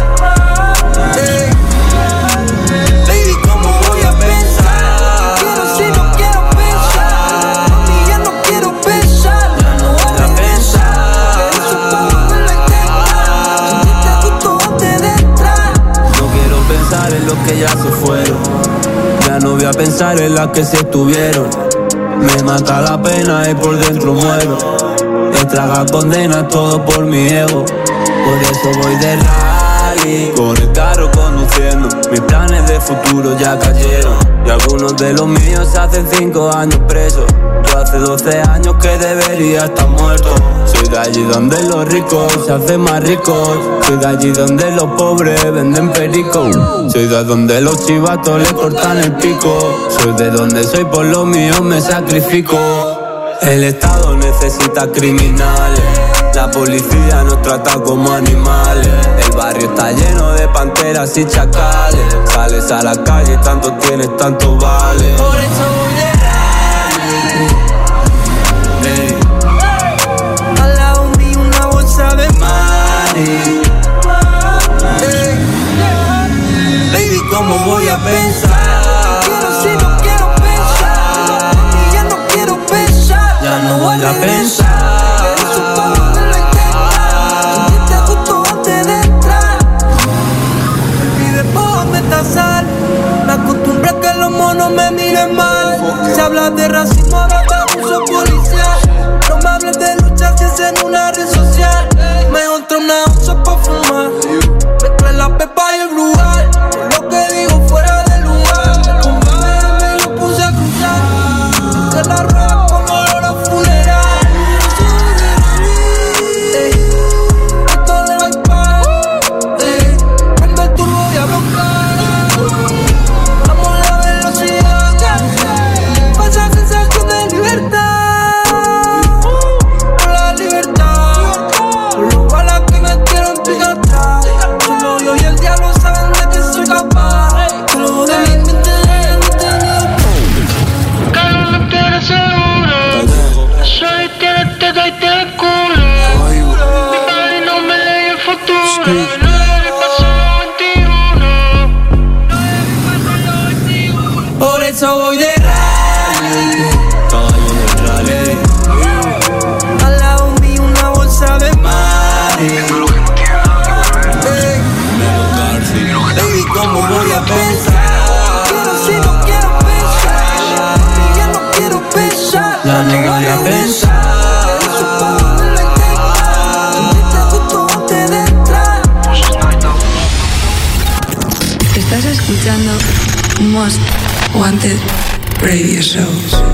Baby, ¿cómo voy a pensar? Quiero si no quiero pensar. Mami, ya no quiero pensar. Ya no voy a pensar. Eso pa' volverlo a intentar. Sentiste justo antes de entrar. No quiero pensar en los que ya se fueron. Ya no voy a pensar en las que se estuvieron. Me mata la pena y por dentro muero. Me traga condena todo por mi ego. Por eso voy de rally, con el carro conduciendo. Mis planes de futuro ya cayeron. Y algunos de los míos hacen cinco años presos. Yo hace doce años que debería estar muerto. Soy de allí donde los ricos se hacen más ricos. Soy de allí donde los pobres venden pericos. Soy de donde los chivatos le cortan el pico. Soy de donde soy por lo mío me sacrifico. El Estado necesita criminales. La policía nos trata como animales. El barrio está lleno de panteras y chacales. Sales a la calle, tanto tienes, tanto vale. Por eso voy de rally. Al lado mío una bolsa de mari. Baby, ¿cómo voy a pensar? Quiero si no quiero pensar. Mami, ya no quiero pensar. Ya no voy a pensar. Eso pa' volverlo a intentar. Sentiste justo antes de entrar. Y después me tasar. Me acostumbré a que los monos me miren mal. Se habla de racismo, ahora de abuso policial. No me hables de lucha si es en una red social. Mejor trae una onza pa' fumar. Mezcla la pepa y el lugar. Lo que digo fuera del lugar. Un bebé me lo puse a cruzar. De la rueda con olor a funeral. Ey, esto le va a par. Ey, prende el turbo y abro cara. Vamos a la velocidad. Pasa sensación de libertad. Por la libertad. Por los balas que me quieren picar atrás. Solo yo y el diablo saben de que soy capaz. Solo de mi mente, de mi interior. Cada uno tiene seguro. Soy que te doy te culo. Mi padre no me lee el futuro. No le pasó veintiuno. Por eso voy de rally. Al lado mío una bolsa de mari. Baby, ¿cómo voy a pensar? Quiero si no quiero pensar. Mami, ya no quiero pensar. Ya no voy a pensar. Eso pa' volverlo a intentar. Sentiste justo antes de entrar. Estás escuchando Most Wanted Radio Show.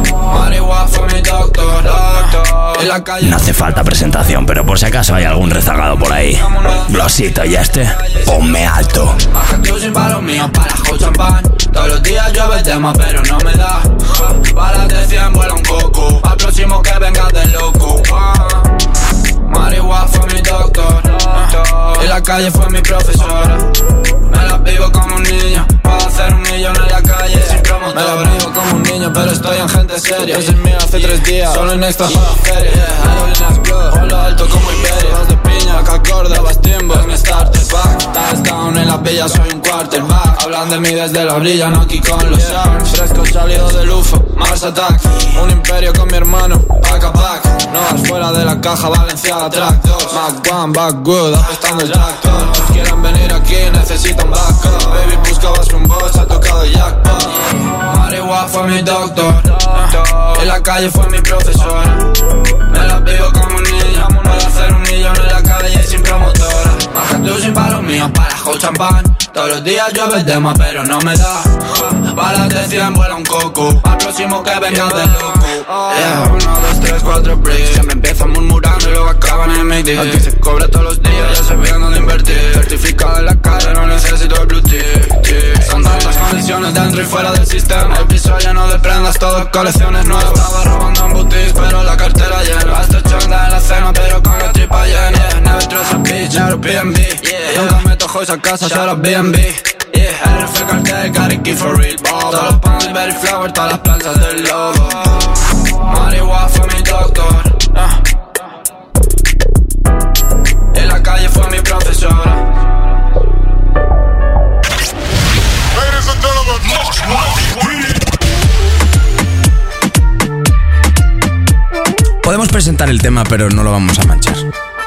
No hace falta presentación, pero por si acaso hay algún rezagado por ahí. Glosito y este, ponme alto. Yo sin palos míos para el champán. Todos los días llueve el tema, pero no me da. Balas de cien vuela un coco. Al próximo que venga del loco. Marihuana fue mi doctor. En la calle fue mi profesora. Me la vivo como un niño. Para hacer un millón en la calle sin promotora. Me la vivo como un niño, pero estoy en gente seria. Yo soy mío hace tres días, solo en esta para feria. Aerolíneas Club, vuelo alto como Iberia. Vas de piña, acá acorde, vas timbo. Es mi starter pack. Touchdown en la villa, soy un quarterback. Hablan de mí desde la orilla, no aquí con los Sharks. Fresco salido del U F O, Mars Attack. Un imperio con mi hermano, pack a pack. No vas fuera de la caja, Valenciaga track dos. Mac one, backwood, apestando el tractor. Los quieren venir aquí, necesitan backup. Baby, buscabas un boss, ha tocado el jackpot. Marihuana fue mi doctor. En la calle fue mi profesora. Me la vivo como un niño. Para hacer un millón en la calle sin promotora. Más que tú sin palos míos para el champán. Todos los días llueve el tema, pero no me da. balas de cien vuela un coco. Al próximo que venga de loco. Yeah, uno, dos, tres, cuatro bricks. Siempre empiezan murmurando y luego acaban en mi día. Aquí se cobra todos los días, ya sé bien dónde invertir. Certificado en la cara, no necesito el blue tick. Son tantas condiciones dentro y fuera del sistema. El piso lleno de prendas, todo colecciones nuevas. Estaba robando en boutique, pero la cartera llena. Hasta chonda en la cena, pero con la tripa llena. Yeah, never trust a bitch, never B and B. Yeah, nunca meto joys a casa, solo B and B. Yeah, R F cartel, got it key for real, bobo. Todos los panes, berry flower, todas las plantas del lobo. Marihuana fue mi doctor, uh. En la calle fue mi profesora. Ladies and gentlemen, Most Wanted. Podemos presentar el tema, pero no lo vamos a manchar.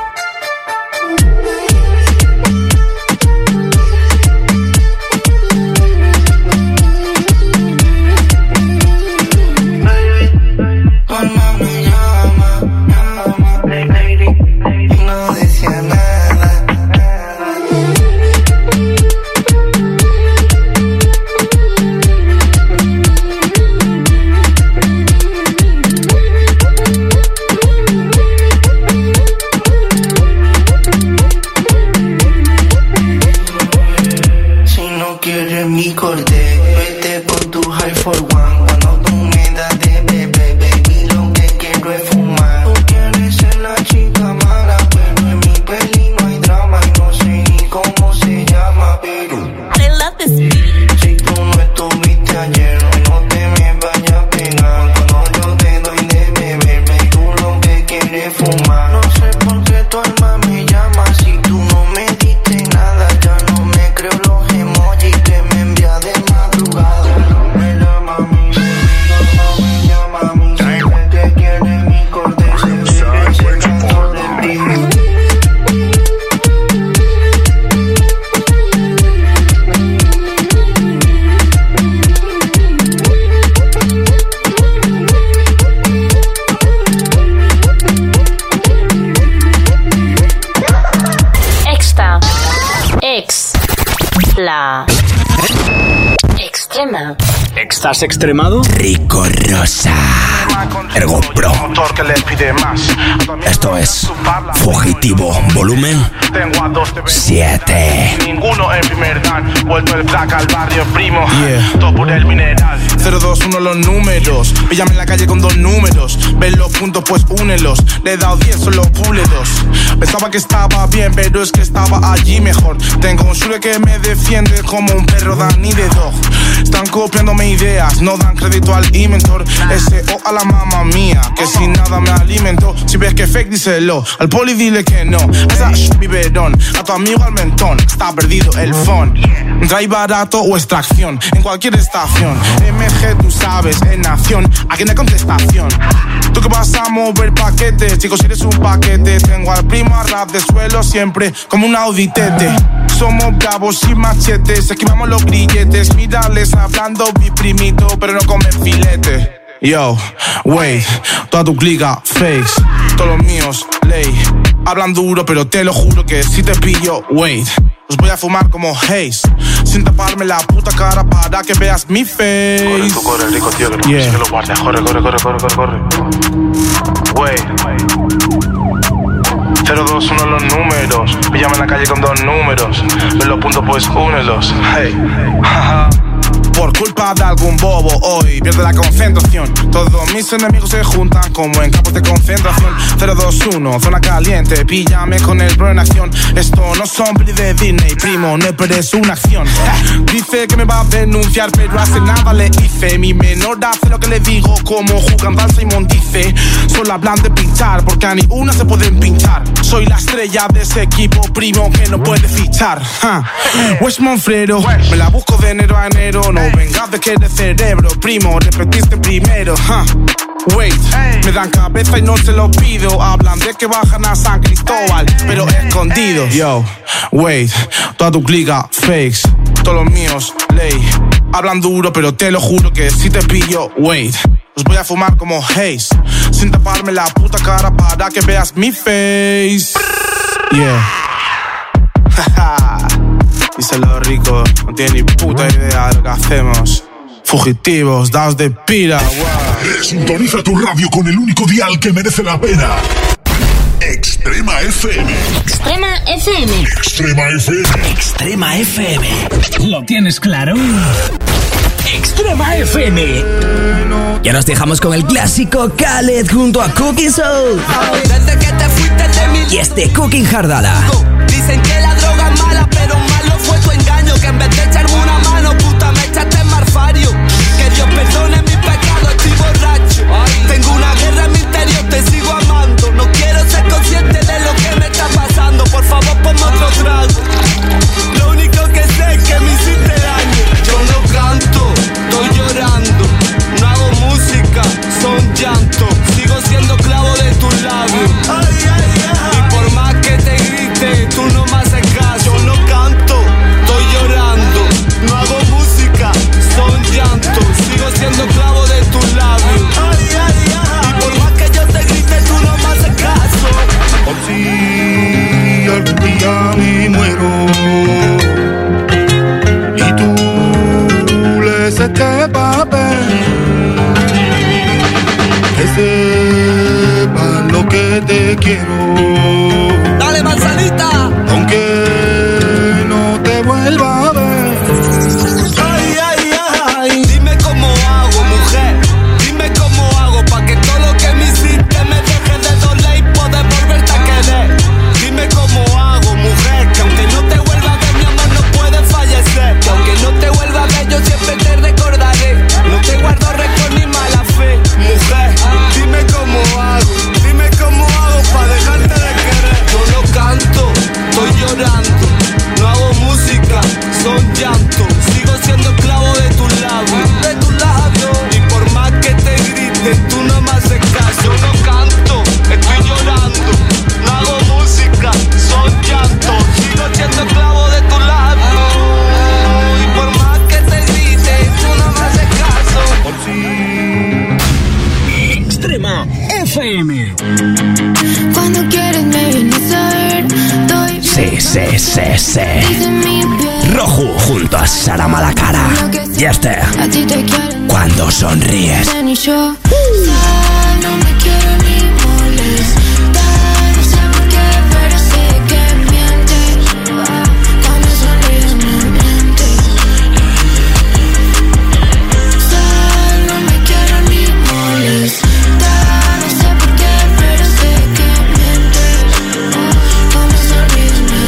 Mi corte, vete con tu high for one. Cuando tú me das de bebé, baby, lo que quiero es fumar. Tú quieres ser la chica mala, pero en mi peli no hay drama. Y no sé ni cómo se llama, pero I love this beat. Si tú no estuviste ayer, no te me vayas a pegar. Cuando yo te doy de beber, baby, tú lo que quieres es fumar. No sé por qué tu alma me llama. Si tú no me diste nada, ya no me creo los emojis que me envía de madrugada. Me llama a mí, me llama a mí. Siempre que quiere mi corte, se ve ese canto de primo. Extra. Ex. La. Extrema. ¿Estás extremado? Rico Rosa. Ergo Pro. Esto es Fugitivo Volumen siete. Ninguno en primer dan. Vuelto el placa al barrio primo. Yeah. Todo por el mineral. cero dos uno los números. Píllame en la calle con dos números. Ven los puntos, pues únelos. Le he dado diez, solo pule dos. Pensaba que estaba bien, pero es que estaba allí mejor. Tengo un shule que me defiende como un perro Danny de Dog. Están copiándome ideas, no dan crédito al inventor. S O a la mamá mía, que sin nada me alimento. Si ves que fake, díselo. Al poli dile que no. A esa sh, biberón. A tu amigo al mentón. Está perdido el phone. Trae barato o extracción. En cualquier estación. M G, tú sabes, en nación. Aquí no hay contestación. Tú que vas a mover paquetes. Chicos, si eres un paquete. Tengo al primo a rap de suelo siempre como un auditete. Somos bravos y machetes. Esquivamos los grilletes. Mírales hablando mi primito, pero no comen filete. Yo, wait, toda tu clica, fakes. Todos los míos, ley. Hablan duro, pero te lo juro que si te pillo, wait. Los voy a fumar como Haze, sin taparme la puta cara para que veas mi face. Corre, tú corre, rico tío, que no yeah. que lo guardes. Corre, corre, corre, corre, corre, corre. Wait. cero dos uno los números. Píllame en la calle con dos números. Ven los puntos, pues únelos. Hey. Por culpa de algún bobo hoy pierde la concentración. Todos mis enemigos se juntan como en campos de concentración. Cero dos uno, zona caliente. Píllame con el bro en acción. Esto no son pelis de Disney, primo, no esperes una acción. Dice que me va a denunciar, pero hace nada le hice. Mi menor hace lo que le digo, como jugando al Simón dice. Solo hablan de pinchar, porque a ni una se pueden pinchar. Soy la estrella de ese equipo, primo, que no puede fichar. West Monfrero, me la busco de enero a enero. No vengas de que eres cerebro, primo, repetiste primero. Wait, me dan cabeza y no se lo pido. Hablan de que bajan a San Cristóbal, pero escondidos. Yo, wait, toda tu clica, fakes. Todos los míos, ley. Hablan duro, pero te lo juro que si te pillo, wait. Los voy a fumar como Haze, sin taparme la puta cara para que veas mi face. Yeah. Díselo rico, no tiene ni puta idea de lo que hacemos. Fugitivos, daos de pira, wow. Sintoniza tu radio con el único dial que merece la pena. Extrema F M. Extrema F M. Extrema F M. Extrema F M. ¿Lo tienes claro? Extrema F M. Ya nos dejamos con el clásico Khaled junto a Cooking Soul. Desde que te fuiste de mi... Y este Cooking Hardala. Dicen que la droga es mala, pero malo fue tu engaño. Que en vez de echarme una mano, puta, me echaste en marfario. Que Dios perdone mi pecado, estoy borracho. Tengo una guerra en mi interior, te sigo amando. No quiero ser consciente de lo que me está pasando. Por favor, ponme otro trago. Lo único que sé es que me hiciste daño. Yo no canto, estoy llorando. No hago música, son llantos. Sigo siendo clavo de tus labios. Y por más que te grite, tú no me haces caso. Yo no canto, estoy llorando. No hago música, son llantos. Sigo siendo clavo de tus labios. Y por más que yo te grite, tú no me haces caso. Por si algún día me muero y tú lees este papel, que sepa lo que te quiero. Dale, manzanita. Aunque no te vuelva a ver. Ay, ay, ay. Dime cómo hago, mujer. Dime cómo hago pa' que todo lo que me hiciste me deje de doler y poder volverte a querer. Dime cómo hago, mujer. Que aunque no te vuelva a ver, mi amor no puede fallecer. Que aunque no te vuelva a ver, yo siempre te recordaré. No te guardo rencor ni mala fe, mujer. Dime cómo hago. Dime cómo hago pa' dejarte de querer. Yo no canto, estoy llorando. No hago música, son llantos. Sigo siendo esclavo de tus labios, de tus labios. Y por más que te griten, tú no me haces caso. Yo no canto, estoy llorando. No hago música, son llantos. Sigo siendo esclavo de tus labios. Y por más que te griten, tú no me haces caso. Por si Extrema F M. Cuando quieres me vienes a ver. Doy Sí, sí, sí, sí. Rojo junto a Sara Malacara. Y este, a ti te quieren. cuando sonríes. Ni yo. Sal, no me quiero ni molestar. No sé por qué, pero sé que mientes. Cuando sonríes me mientes. Sal, no me quiero ni molestar. No sé por qué, pero sé que mientes. Cuando sonríes me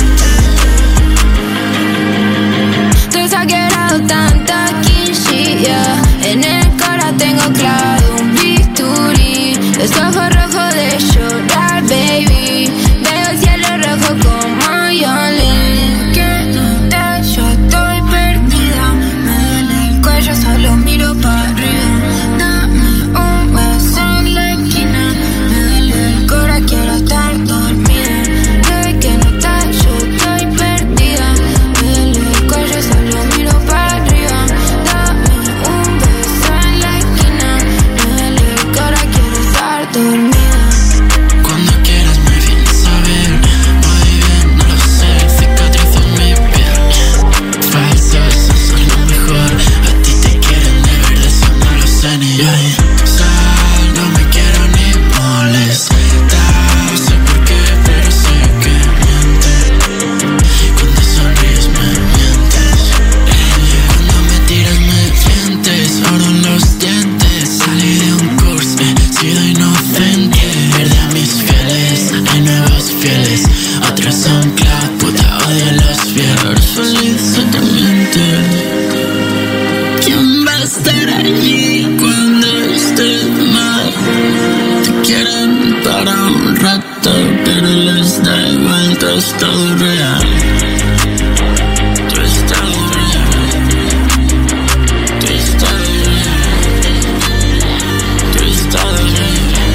mientes. Te he exagerado tanta quinchilla. En el cora tengo claro un bisturí. Los ojos rojos de llorar, baby. Veo el cielo rojo como Yolín. Que no te, yo estoy perdida. Me duele el cuello, solo miro para arriba. Dame un beso en la esquina. Me duele el cora, quiero estar dormida. De que no estás, yo estoy perdida. Me duele el cuello, solo miro para arriba. Dame un beso en la esquina. Me duele el cora, quiero estar dormida. Cuando quieras me vienes a ver. Muy bien, no lo sé, cicatrizo mi piel. Falsos, eso es lo mejor. A ti te quieren de verdad, eso no lo sé ni yo. Sal, no me quiero ni molestar. No sé por qué, pero sé que mientes. Cuando sonríes me mientes. Cuando me tiras me mientes. Oro en los dientes. Salí de un curso, he sido inocente. Perdí a mis fieles, hay nuevos fieles. Otros son clave, puta, odio los fieles. Feliz solamente. ¿Quién va a estar allí cuando estés mal? Te quieren para un rato, pero les da igual, todo es todo real. Todo es todo real. Todo es todo real. Todo es todo real.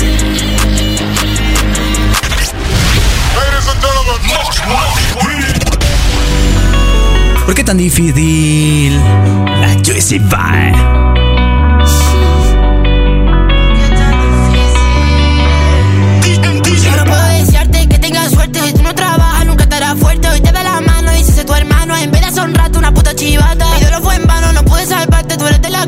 Ladies and gentlemen, ¿Por qué tan difícil? La Juicy Vibe. Yo no puedo desearte que tengas suerte. Tú no trabajas, nunca estarás fuerte. Hoy te ve la mano y se tu hermano. En vez de hacer un rato una puta chivata. Mi dolor fue en vano, no pude salvarte. Tú eres de la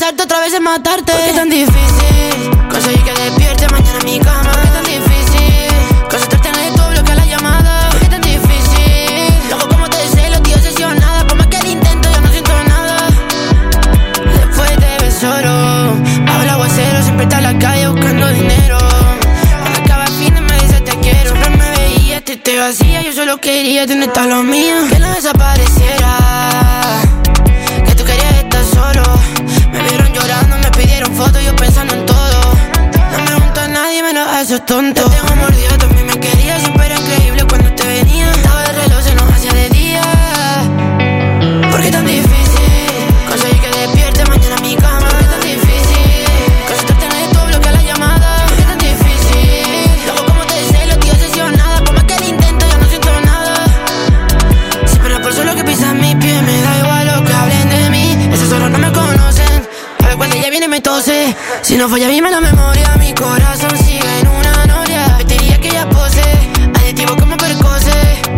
besarte, otra vez es matarte. ¿Por qué es tan difícil conseguir que despierte mañana en mi cama? ¿Por qué es tan difícil concentrarte en esto, bloquear la llamada? ¿Por qué es tan difícil? Loco como te deseo, tío, obsesionada. Por más que lo intento, yo no siento nada. Después te ves solo, bajo el aguacero, siempre está en la calle buscando dinero. Cuando acaba el fin de me dice te quiero. Siempre me veía, te, te vacía, yo solo quería tener todo lo mío. Que no desapareciera, que tú querías estar solo. Me vieron llorando, me pidieron fotos, yo pensando en todo. No me junto a nadie menos a esos tontos. Te tengo mordido, también me quería, siempre era increíble cuando te venía. Estaba el reloj, se nos hacía de día. ¿Por qué tan difícil conseguir que despierte mañana en mi cama? ¿Por qué tan difícil concentrarte en esto, bloquear la llamada? ¿Por qué tan difícil? Loco como te deseo, tío, obsesionada. Por más que lo intento, yo no siento nada. Siempre por solo que pisan mis pies, me da igual lo que hablen de mí. Esos solo no me conocen. A ver cuando ella viene me tose. Si no falla a mí me la memoria, mi corazón sigue en una noria. Repetiría que ella pose, adictivo como percose.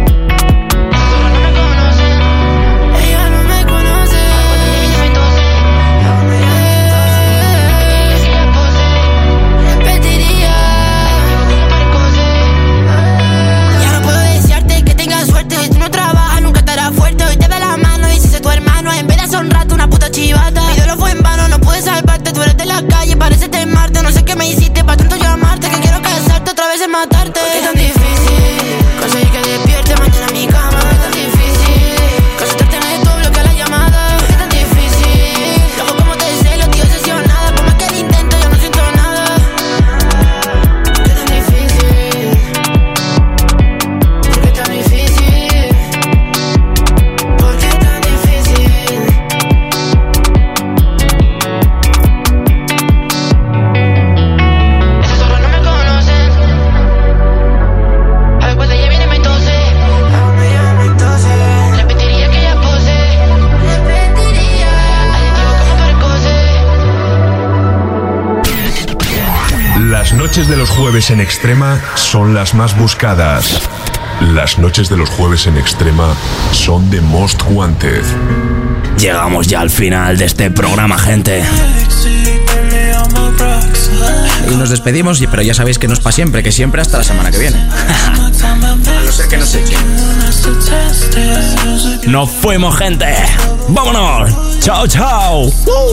Chivata. Mi dolor fue en vano, no pude salvarte. Tú eres de la calle, parece Marte. No sé qué me hiciste para tanto llamarte, que quiero casarte, otra vez es matarte. ¿Por qué es tan difícil conseguir que despierte mañana en mi cama? ¿Por qué es tan difícil concentrarte en esto, bloquear la llamada? ¿Por qué es tan difícil? Loco como te deseo, tío, obsesionada. Por más que lo intento, yo no siento nada. ¿Por qué es tan difícil? ¿Por qué es tan difícil? ¿Por qué es tan difícil? Las noches de los jueves en Extrema son las más buscadas. Las noches de los jueves en Extrema son The Most Wanted. Llegamos ya al final de este programa, gente. Y nos despedimos, pero ya sabéis que no es para siempre, que siempre hasta la semana que viene. A no ser que no sé qué. Nos fuimos, gente. ¡Vámonos! ¡Chao, chao!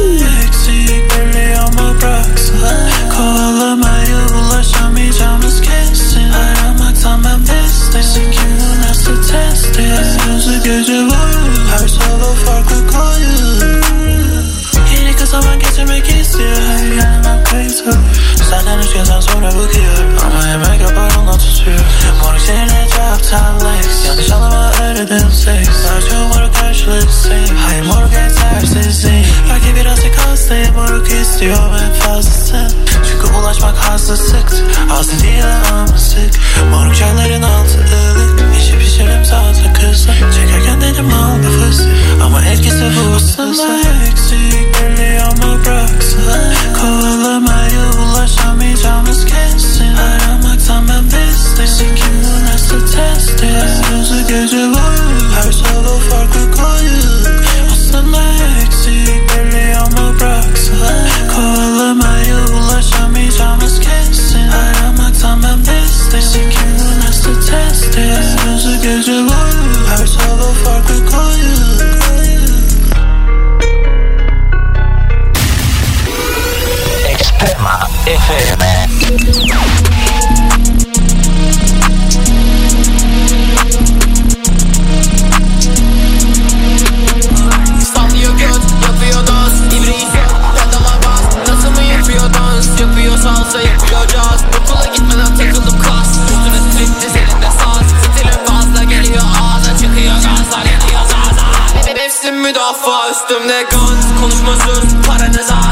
Zaman geçirmek istiyor, gelmem kayıtı. Senden üç kez sonra bakıyor, ama yemek yapar ona tutuyor. Moruk seninle çok tatlıyız, yanlış anlama aradım seks. Daha çok moruk karşılıksın, hayır moruk yetersizsin. Belki birazcık hastayım, moruk istiyor en fazlası. Çünkü ulaşmak hasta sıktı, hasta değil ama sık. Moruk çayların altı ılık, işi pişirim taze kızla. Çekerken dedim al bir fıstık, ama etkisi bu ısısı. Eksik ama bıraksa kovalamaya ulaşamayacağımız kesin. Aramaktan ben bezdim, kim bu nasıl testi? Gözü gece boyu her sabah farklı koyuk. Aslında eksik belli ama bıraksa kovalamaya ulaşamayacağımız kesin. Aramaktan ben bezdim, kim bu nasıl testi? Gözü gece boyu her sabah farklı koyuk. Extrema F M. Sallıyor göt, yapıyor dans, İbrahim pedala bas. Nasıl mı yapıyor dans, yapıyor salsa, yapıyor caz. Okula gitmeden takıldım kas, üstüne striptiz elinde saz. Stilim fazla geliyor ağza, çıkıyor gazlar, geliyor zaza. Hepsim müdafaa, üstümde gans, konuşmasız, paranız ağır.